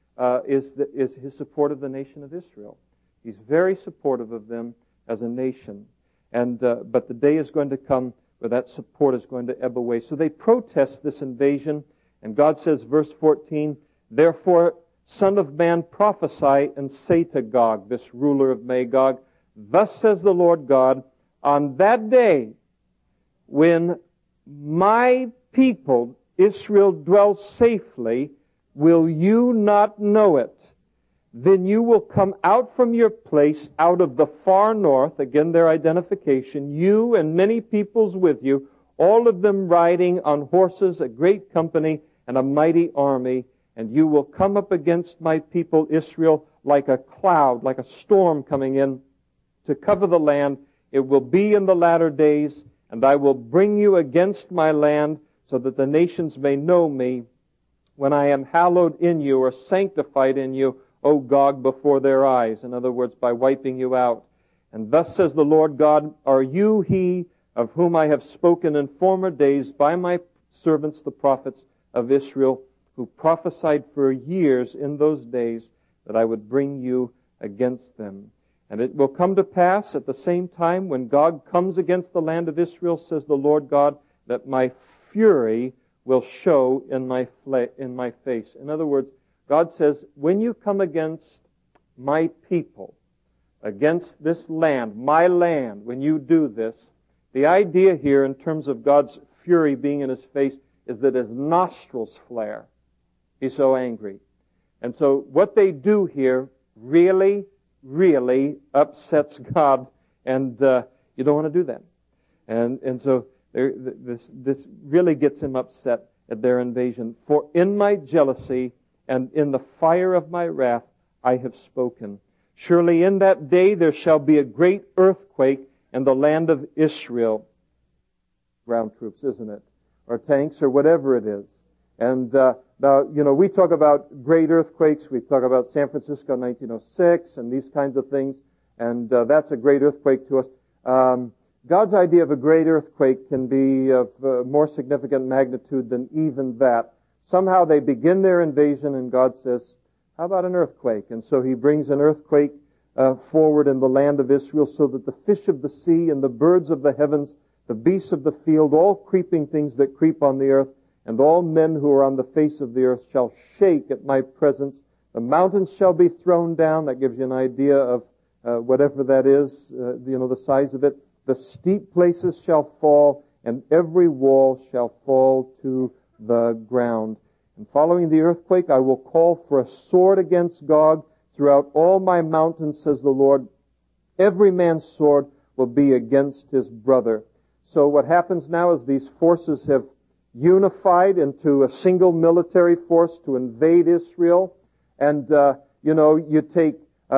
is his support of the nation of Israel. He's very supportive of them as a nation. And but the day is going to come where that support is going to ebb away. So they protest this invasion, and God says, verse 14, therefore, Son of man, prophesy and say to Gog, this ruler of Magog, thus says the Lord God, on that day when my people, Israel, dwells safely, will you not know it? Then you will come out from your place, out of the far north, again their identification, you and many peoples with you, all of them riding on horses, a great company and a mighty army, and you will come up against my people Israel like a cloud, like a storm coming in to cover the land. It will be in the latter days, and I will bring you against my land so that the nations may know me when I am hallowed in you or sanctified in you, O Gog, before their eyes. In other words, by wiping you out. And thus says the Lord God, are you he of whom I have spoken in former days by my servants the prophets of Israel, who prophesied for years in those days that I would bring you against them? And it will come to pass at the same time when God comes against the land of Israel, says the Lord God, that my fury will show in my face. In other words, God says, when you come against my people, against this land, my land, when you do this, the idea here in terms of God's fury being in his face is that his nostrils flare. He's so angry. And so what they do here really, really upsets God, and you don't want to do that. And so this really gets him upset at their invasion. For in my jealousy and in the fire of my wrath I have spoken. Surely in that day there shall be a great earthquake in the land of Israel. Ground troops, isn't it? Or tanks, or whatever it is. And now, we talk about great earthquakes. We talk about San Francisco 1906 and these kinds of things. And that's a great earthquake to us. God's idea of a great earthquake can be of more significant magnitude than even that. Somehow they begin their invasion and God says, how about an earthquake? And so he brings an earthquake forward in the land of Israel so that the fish of the sea and the birds of the heavens, the beasts of the field, all creeping things that creep on the earth, and all men who are on the face of the earth shall shake at my presence. The mountains shall be thrown down. That gives you an idea of whatever that is, the size of it. The steep places shall fall, and every wall shall fall to the ground. And following the earthquake, I will call for a sword against Gog throughout all my mountains, says the Lord. Every man's sword will be against his brother. So what happens now is these forces have unified into a single military force to invade Israel. And, you take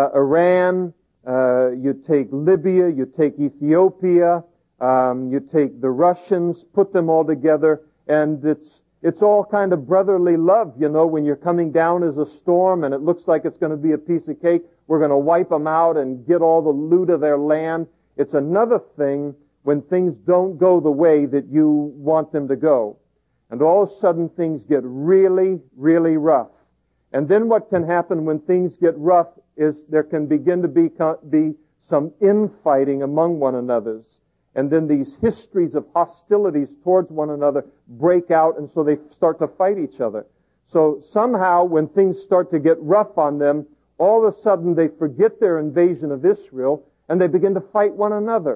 Iran, you take Libya, you take Ethiopia, you take the Russians, put them all together, and it's all kind of brotherly love, when you're coming down as a storm and it looks like it's going to be a piece of cake. We're going to wipe them out and get all the loot of their land. It's another thing when things don't go the way that you want them to go. And all of a sudden things get really, really rough. And then what can happen when things get rough is there can begin to be some infighting among one another. And then these histories of hostilities towards one another break out, and so they start to fight each other. So somehow when things start to get rough on them, all of a sudden they forget their invasion of Israel and they begin to fight one another.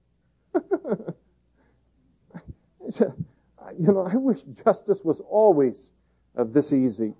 I wish justice was always this easy.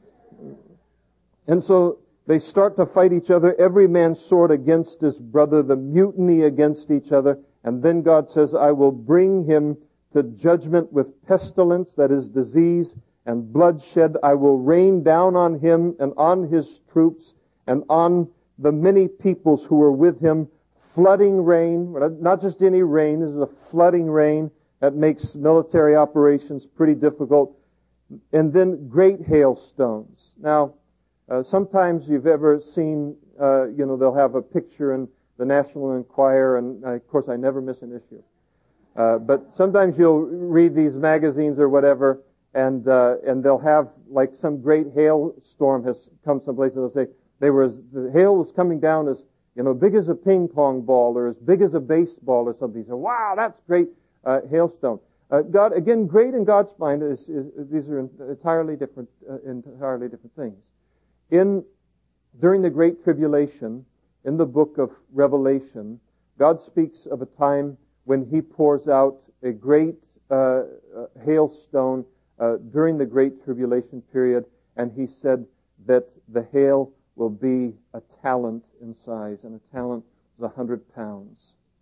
And so they start to fight each other, every man's sword against his brother, the mutiny against each other. And then God says, I will bring him to judgment with pestilence, that is disease, and bloodshed. I will rain down on him and on his troops and on the many peoples who are with him, flooding rain, not just any rain, this is a flooding rain that makes military operations pretty difficult, and then great hailstones. Now, sometimes you've ever seen, they'll have a picture in the National Enquirer, and of course I never miss an issue. But sometimes you'll read these magazines or whatever, and they'll have like some great hailstorm has come someplace, and they'll say the hail was coming down as big as a ping pong ball or as big as a baseball or something. So wow, that's great hailstone. God, again, great in God's mind is these are entirely different things. During the Great Tribulation, in the book of Revelation, God speaks of a time when He pours out a great hailstone during the Great Tribulation period, and He said that the hail will be a talent in size, and a talent is 100 pounds.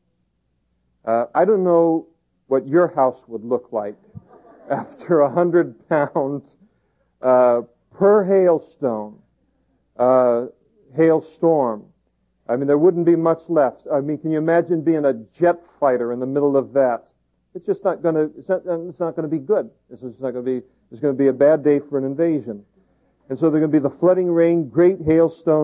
I don't know what your house would look like after 100 pounds per hailstone, hailstorm. I mean, there wouldn't be much left. I mean, can you imagine being a jet fighter in the middle of that? It's just not going to. It's not going to be good. It's going to be a bad day for an invasion. And so there's going to be the flooding rain, great hailstones,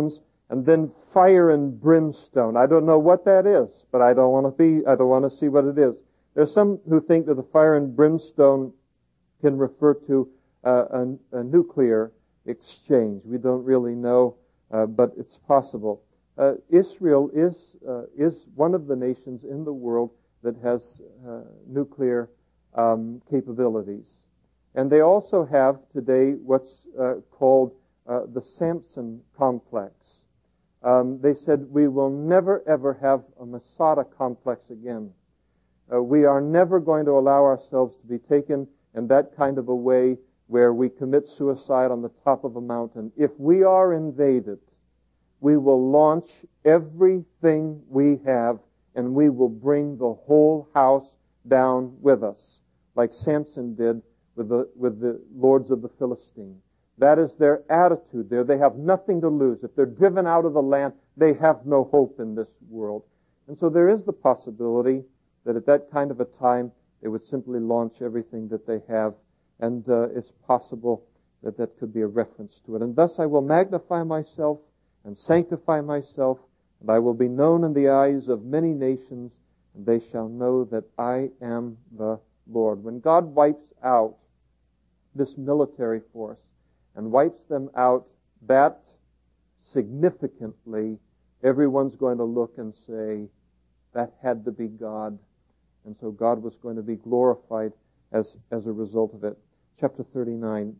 And then fire and brimstone. I don't know what that is, but I don't want to see what it is. There's some who think that the fire and brimstone can refer to a nuclear exchange. We don't really know, but it's possible. Israel is one of the nations in the world that has nuclear capabilities. And they also have today what's called the Samson complex. They said, we will never ever have a Masada complex again. We are never going to allow ourselves to be taken in that kind of a way where we commit suicide on the top of a mountain. If we are invaded, we will launch everything we have and we will bring the whole house down with us, like Samson did with the lords of the Philistine. That is their attitude there. They have nothing to lose. If they're driven out of the land, they have no hope in this world. And so there is the possibility that at that kind of a time, they would simply launch everything that they have. And it's possible that that could be a reference to it. And thus I will magnify myself and sanctify myself, and I will be known in the eyes of many nations, and they shall know that I am the Lord. When God wipes out this military force and wipes them out that significantly, everyone's going to look and say, that had to be God. And so God was going to be glorified as a result of it. Chapter 39.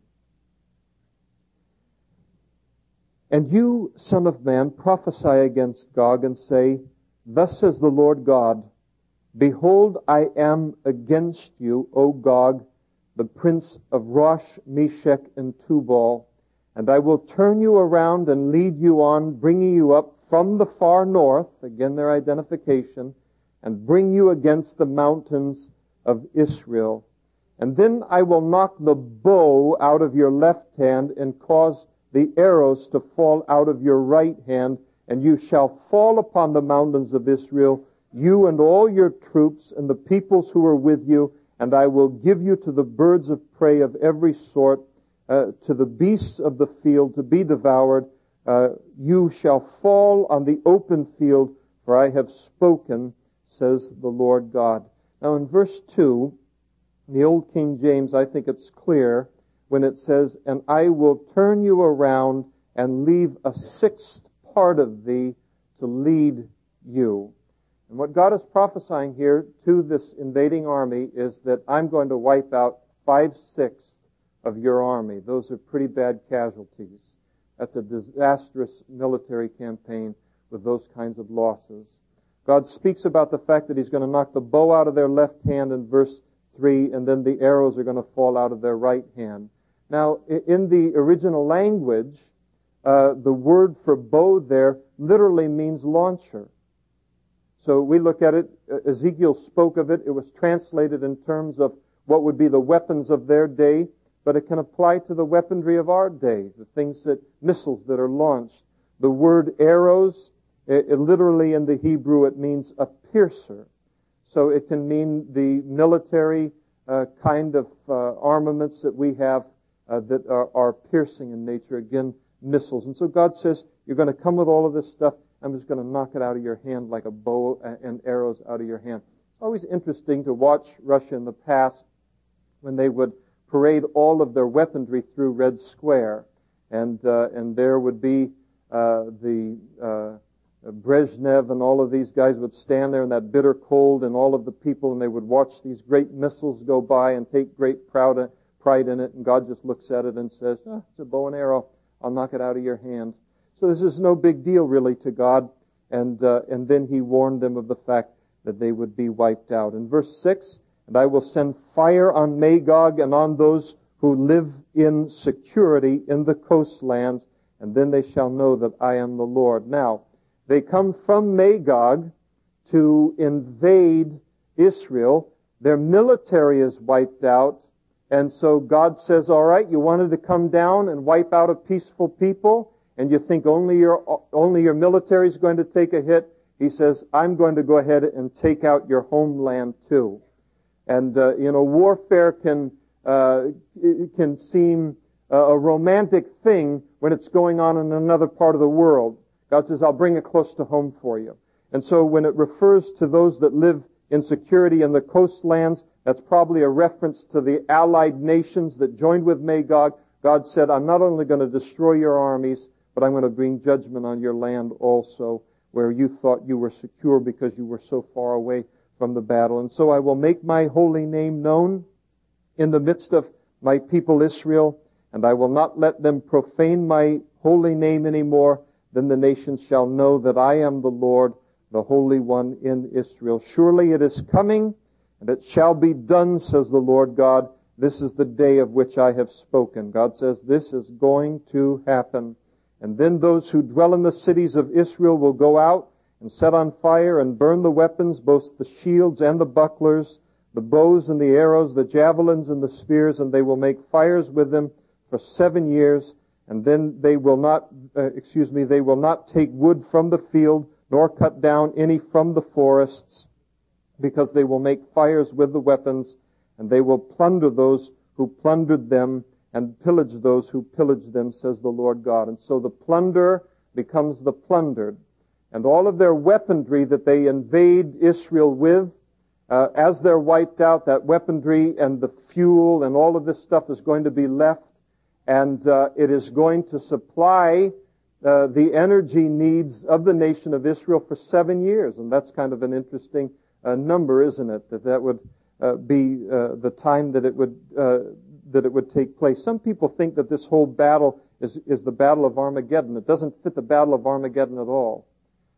And you, son of man, prophesy against Gog and say, thus says the Lord God, behold, I am against you, O Gog, the prince of Rosh, Meshech, and Tubal, and I will turn you around and lead you on, bringing you up from the far north, again their identification, and bring you against the mountains of Israel. And then I will knock the bow out of your left hand and cause the arrows to fall out of your right hand, and you shall fall upon the mountains of Israel, you and all your troops and the peoples who are with you, and I will give you to the birds of prey of every sort, to the beasts of the field to be devoured. You shall fall on the open field, for I have spoken, says the Lord God. Now in verse 2, in the Old King James, I think it's clear when it says, and I will turn you around and leave a sixth part of thee to lead you. And what God is prophesying here to this invading army is that I'm going to wipe out 5/6 of your army. Those are pretty bad casualties. That's a disastrous military campaign with those kinds of losses. God speaks about the fact that He's going to knock the bow out of their left hand in verse 3, and then the arrows are going to fall out of their right hand. Now, in the original language, the word for bow there literally means launcher. So we look at it, Ezekiel spoke of it, it was translated in terms of what would be the weapons of their day, but it can apply to the weaponry of our day, the things that, missiles that are launched. The word arrows, it literally in the Hebrew, it means a piercer. So it can mean the military kind of armaments that we have that are piercing in nature, again, missiles. And so God says, you're going to come with all of this stuff, I'm just going to knock it out of your hand like a bow and arrows out of your hand. It's always interesting to watch Russia in the past when they would parade all of their weaponry through Red Square. And there would be the Brezhnev and all of these guys would stand there in that bitter cold, and all of the people, and they would watch these great missiles go by and take great pride in it, and God just looks at it and says, it's a bow and arrow, I'll knock it out of your hand. So this is no big deal really to God, and then He warned them of the fact that they would be wiped out. In verse 6, and I will send fire on Magog and on those who live in security in the coastlands, and then they shall know that I am the Lord. Now, they come from Magog to invade Israel. Their military is wiped out. And so God says, all right, you wanted to come down and wipe out a peaceful people, and you think only your military is going to take a hit. He says, I'm going to go ahead and take out your homeland too. And, warfare can seem a romantic thing when it's going on in another part of the world. God says, I'll bring it close to home for you. And so when it refers to those that live in security in the coastlands, that's probably a reference to the allied nations that joined with Magog. God said, I'm not only going to destroy your armies, but I'm going to bring judgment on your land also, where you thought you were secure because you were so far away from the battle. And so I will make my holy name known in the midst of my people Israel, and I will not let them profane my holy name anymore. Then the nations shall know that I am the Lord, the Holy One in Israel. Surely it is coming, and it shall be done, says the Lord God. This is the day of which I have spoken. God says this is going to happen. And then those who dwell in the cities of Israel will go out and set on fire and burn the weapons, both the shields and the bucklers, the bows and the arrows, the javelins and the spears, and they will make fires with them for 7 years. And then they will not take wood from the field, nor cut down any from the forests, because they will make fires with the weapons, and they will plunder those who plundered them, and pillage those who pillaged them, says the Lord God. And so the plunder becomes the plundered. And all of their weaponry that they invade Israel with, as they're wiped out, that weaponry and the fuel and all of this stuff is going to be left, and it is going to supply the energy needs of the nation of Israel for 7 years. And that's kind of an interesting number, isn't it? That would be the time that it would take place. Some people think that this whole battle is the Battle of Armageddon. It doesn't fit the Battle of Armageddon at all.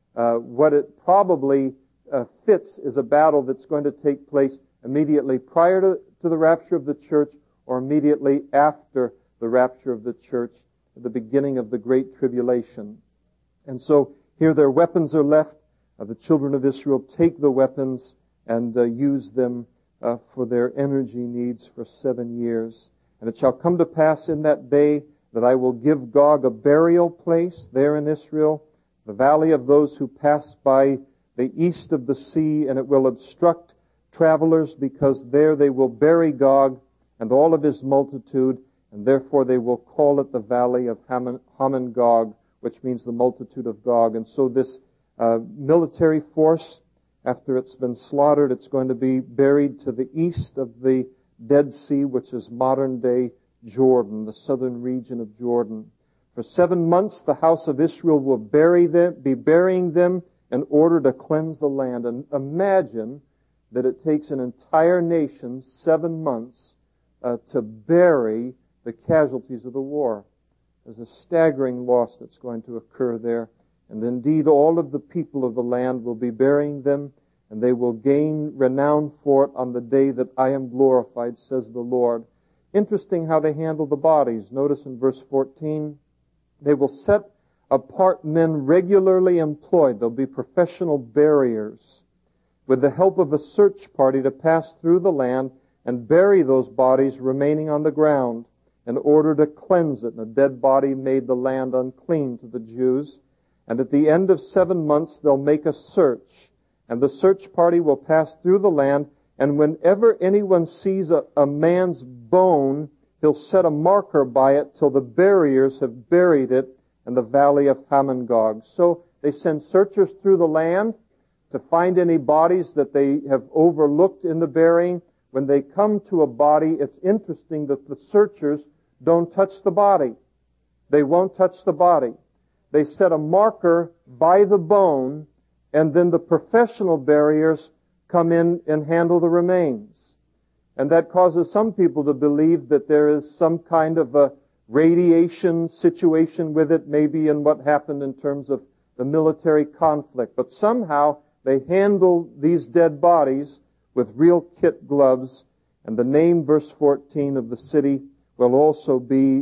What it probably fits is a battle that's going to take place immediately prior to the rapture of the church, or immediately after the rapture of the church, at the beginning of the Great Tribulation. And so here their weapons are left. The children of Israel take the weapons and use them for their energy needs for 7 years. And it shall come to pass in that day that I will give Gog a burial place there in Israel, the valley of those who pass by the east of the sea, and it will obstruct travelers, because there they will bury Gog and all of his multitude, and therefore they will call it the valley of Hamon Gog, which means the multitude of Gog. And so this military force, after it's been slaughtered, it's going to be buried to the east of the Dead Sea, which is modern-day Jordan, the southern region of Jordan. For 7 months, the house of Israel will be burying them in order to cleanse the land. And imagine that it takes an entire nation 7 months to bury the casualties of the war. There's a staggering loss that's going to occur there. And indeed, all of the people of the land will be burying them, and they will gain renown for it on the day that I am glorified, says the Lord. Interesting how they handle the bodies. Notice in verse 14, they will set apart men regularly employed. They'll be professional buriers, with the help of a search party to pass through the land and bury those bodies remaining on the ground in order to cleanse it. And a dead body made the land unclean to the Jews. And at the end of 7 months, they'll make a search. And the search party will pass through the land, and whenever anyone sees a man's bone, he'll set a marker by it till the buriers have buried it in the valley of Hamon Gog. So they send searchers through the land to find any bodies that they have overlooked in the burying. When they come to a body, it's interesting that the searchers don't touch the body. They won't touch the body. They set a marker by the bone, and then the professional buriers come in and handle the remains. And that causes some people to believe that there is some kind of a radiation situation with it, maybe in what happened in terms of the military conflict. But somehow they handle these dead bodies with real kit gloves. And the name, verse 14, of the city will also be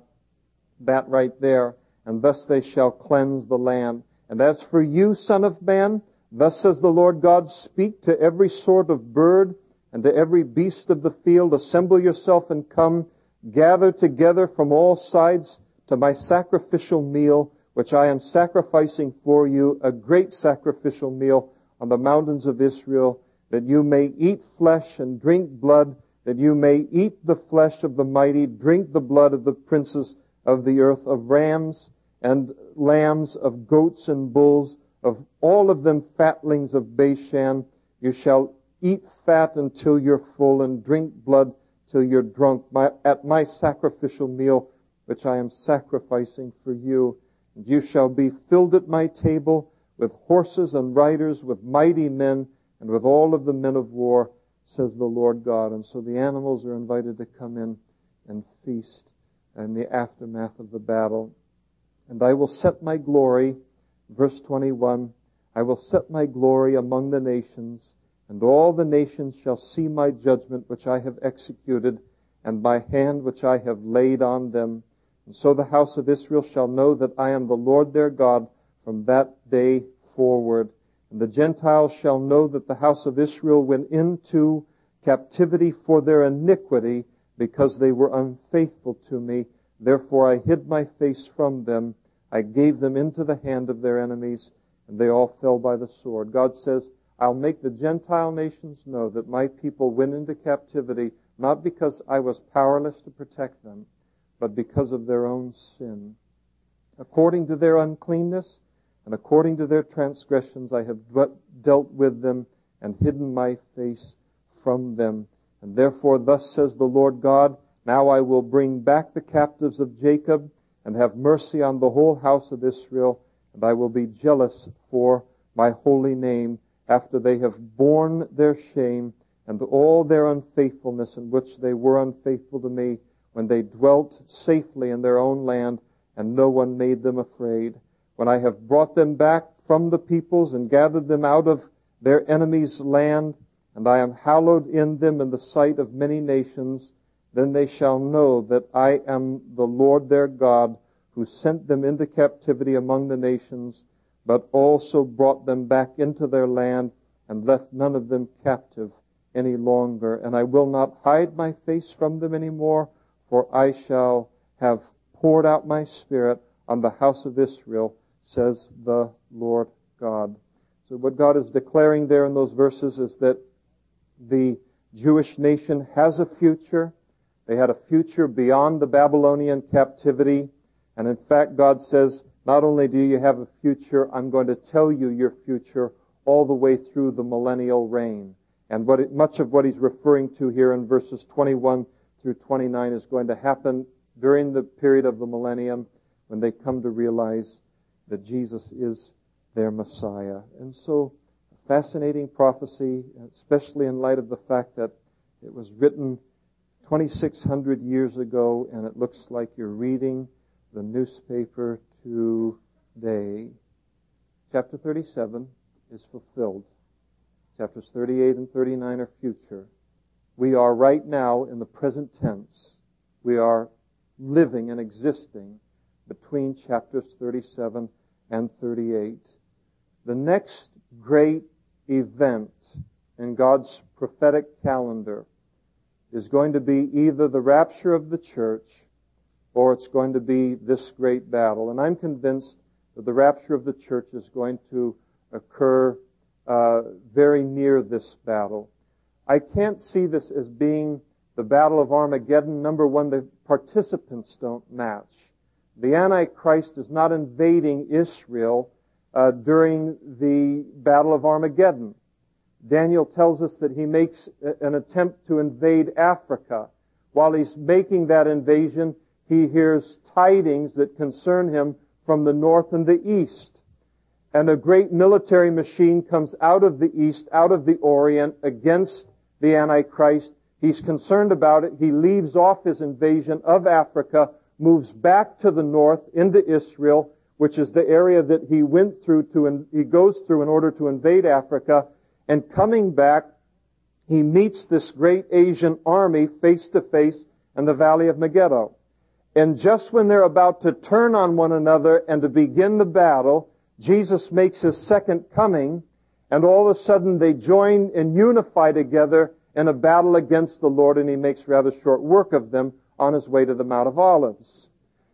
that right there. And thus they shall cleanse the land. And as for you, son of man, thus says the Lord God, speak to every sort of bird and to every beast of the field, assemble yourself and come, gather together from all sides to my sacrificial meal, which I am sacrificing for you, a great sacrificial meal on the mountains of Israel, that you may eat flesh and drink blood, that you may eat the flesh of the mighty, drink the blood of the princes of the earth, of rams and lambs, of goats and bulls, of all of them fatlings of Bashan. You shall eat fat until you're full, and drink blood till you're drunk, at my sacrificial meal, which I am sacrificing for you. And you shall be filled at my table with horses and riders, with mighty men, and with all of the men of war, says the Lord God. And so the animals are invited to come in and feast in the aftermath of the battle. And I will set my glory, verse 21, I will set my glory among the nations, and all the nations shall see my judgment which I have executed, and my hand which I have laid on them. And so the house of Israel shall know that I am the Lord their God from that day forward. And the Gentiles shall know that the house of Israel went into captivity for their iniquity, because they were unfaithful to me. Therefore I hid my face from them. I gave them into the hand of their enemies, and they all fell by the sword. God says, I'll make the Gentile nations know that my people went into captivity, not because I was powerless to protect them, but because of their own sin. According to their uncleanness and according to their transgressions, I have dealt with them and hidden my face from them. And therefore, thus says the Lord God, now I will bring back the captives of Jacob and have mercy on the whole house of Israel, and I will be jealous for my holy name after they have borne their shame and all their unfaithfulness in which they were unfaithful to me, when they dwelt safely in their own land and no one made them afraid. When I have brought them back from the peoples and gathered them out of their enemies' land, and I am hallowed in them in the sight of many nations, then they shall know that I am the Lord their God, who sent them into captivity among the nations, but also brought them back into their land, and left none of them captive any longer. And I will not hide my face from them any more, for I shall have poured out my Spirit on the house of Israel, says the Lord God. So what God is declaring there in those verses is that the Jewish nation has a future. They had a future beyond the Babylonian captivity. And in fact, God says, not only do you have a future, I'm going to tell you your future all the way through the millennial reign. And much of what he's referring to here in verses 21 through 29 is going to happen during the period of the millennium, when they come to realize that Jesus is their Messiah. And so, fascinating prophecy, especially in light of the fact that it was written 2,600 years ago, and it looks like you're reading the newspaper today. Chapter 37 is fulfilled. Chapters 38 and 39 are future. We are right now in the present tense. We are living and existing between chapters 37 and 38. The next great event in God's prophetic calendar is going to be either the rapture of the church, or it's going to be this great battle. And I'm convinced that the rapture of the church is going to occur very near this battle. I can't see this as being the Battle of Armageddon. Number one, the participants don't match. The Antichrist is not invading Israel during the Battle of Armageddon. Daniel tells us that he makes an attempt to invade Africa. While he's making that invasion, he hears tidings that concern him from the north and the east. And a great military machine comes out of the east, out of the Orient, against the Antichrist. He's concerned about it. He leaves off his invasion of Africa, moves back to the north into Israel, which is the area that he went through he goes through in order to invade Africa. And coming back, he meets this great Asian army face to face in the Valley of Megiddo. And just when they're about to turn on one another and to begin the battle, Jesus makes his second coming, and all of a sudden they join and unify together in a battle against the Lord, and he makes rather short work of them on his way to the Mount of Olives.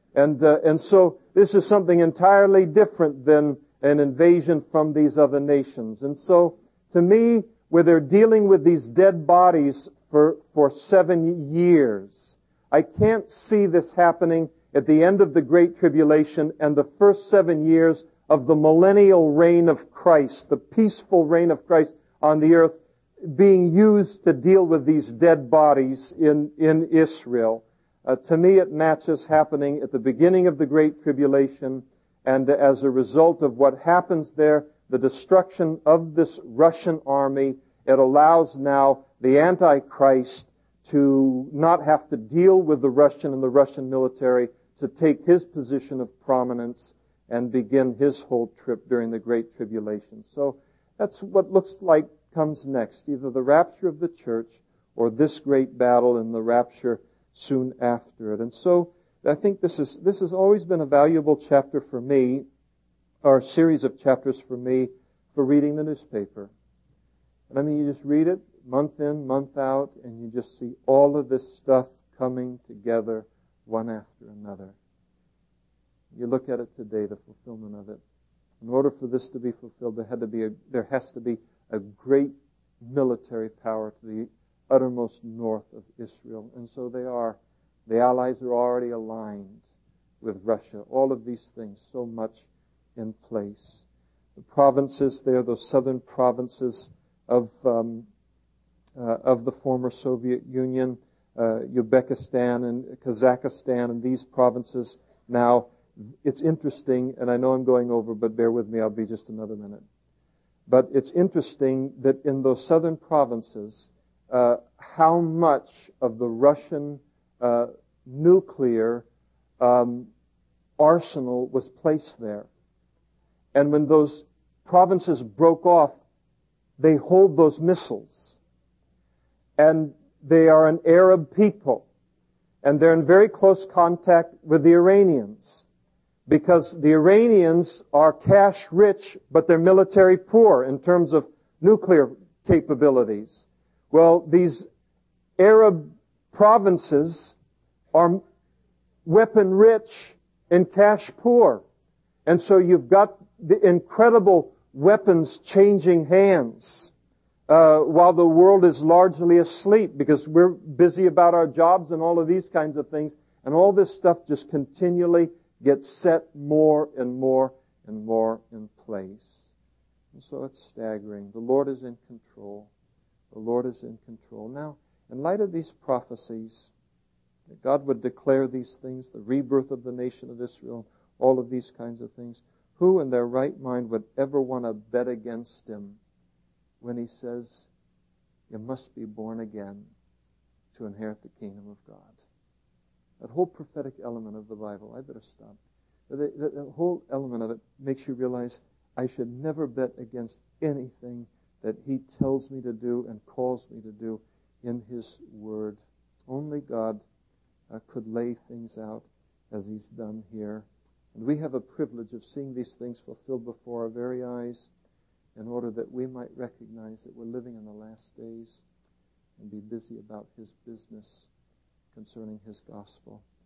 And so this is something entirely different than an invasion from these other nations. And so, to me, where they're dealing with these dead bodies for 7 years, I can't see this happening at the end of the Great Tribulation and the first 7 years of the millennial reign of Christ, the peaceful reign of Christ on the earth, being used to deal with these dead bodies in Israel. To me, it matches happening at the beginning of the Great Tribulation, and as a result of what happens there, the destruction of this Russian army, it allows now the Antichrist to not have to deal with the Russian and the Russian military, to take his position of prominence and begin his whole trip during the Great Tribulation. So that's what looks like comes next, either the rapture of the church or this great battle and the rapture soon after it. And so I think this has always been a valuable chapter for me, or a series of chapters for me, for reading the newspaper. And I mean, you just read it month in, month out, and you just see all of this stuff coming together one after another. You look at it today, the fulfillment of it. In order for this to be fulfilled, there has to be a great military power to the uttermost north of Israel. And so they are. The Allies are already aligned with Russia. All of these things, so much in place. The provinces there, those southern provinces of the former Soviet Union, Uzbekistan and Kazakhstan, and these provinces now, it's interesting, and I know I'm going over, but bear with me, I'll be just another minute. But it's interesting that in those southern provinces, how much of the Russian nuclear arsenal was placed there. And when those provinces broke off, they hold those missiles. And they are an Arab people. And they're in very close contact with the Iranians. Because the Iranians are cash rich, but they're military poor in terms of nuclear capabilities. Well, these Arab provinces are weapon rich and cash poor. And so you've got the incredible weapons changing hands while the world is largely asleep, because we're busy about our jobs and all of these kinds of things. And all this stuff just continually gets set more and more and more in place. And so it's staggering. The Lord is in control. The Lord is in control. Now, in light of these prophecies, that God would declare these things, the rebirth of the nation of Israel, all of these kinds of things, who in their right mind would ever want to bet against Him when He says, you must be born again to inherit the kingdom of God? That whole prophetic element of the Bible, I better stop. The whole element of it makes you realize I should never bet against anything that He tells me to do and calls me to do in His Word. Only God could lay things out as He's done here. And we have a privilege of seeing these things fulfilled before our very eyes in order that we might recognize that we're living in the last days and be busy about His business concerning His gospel.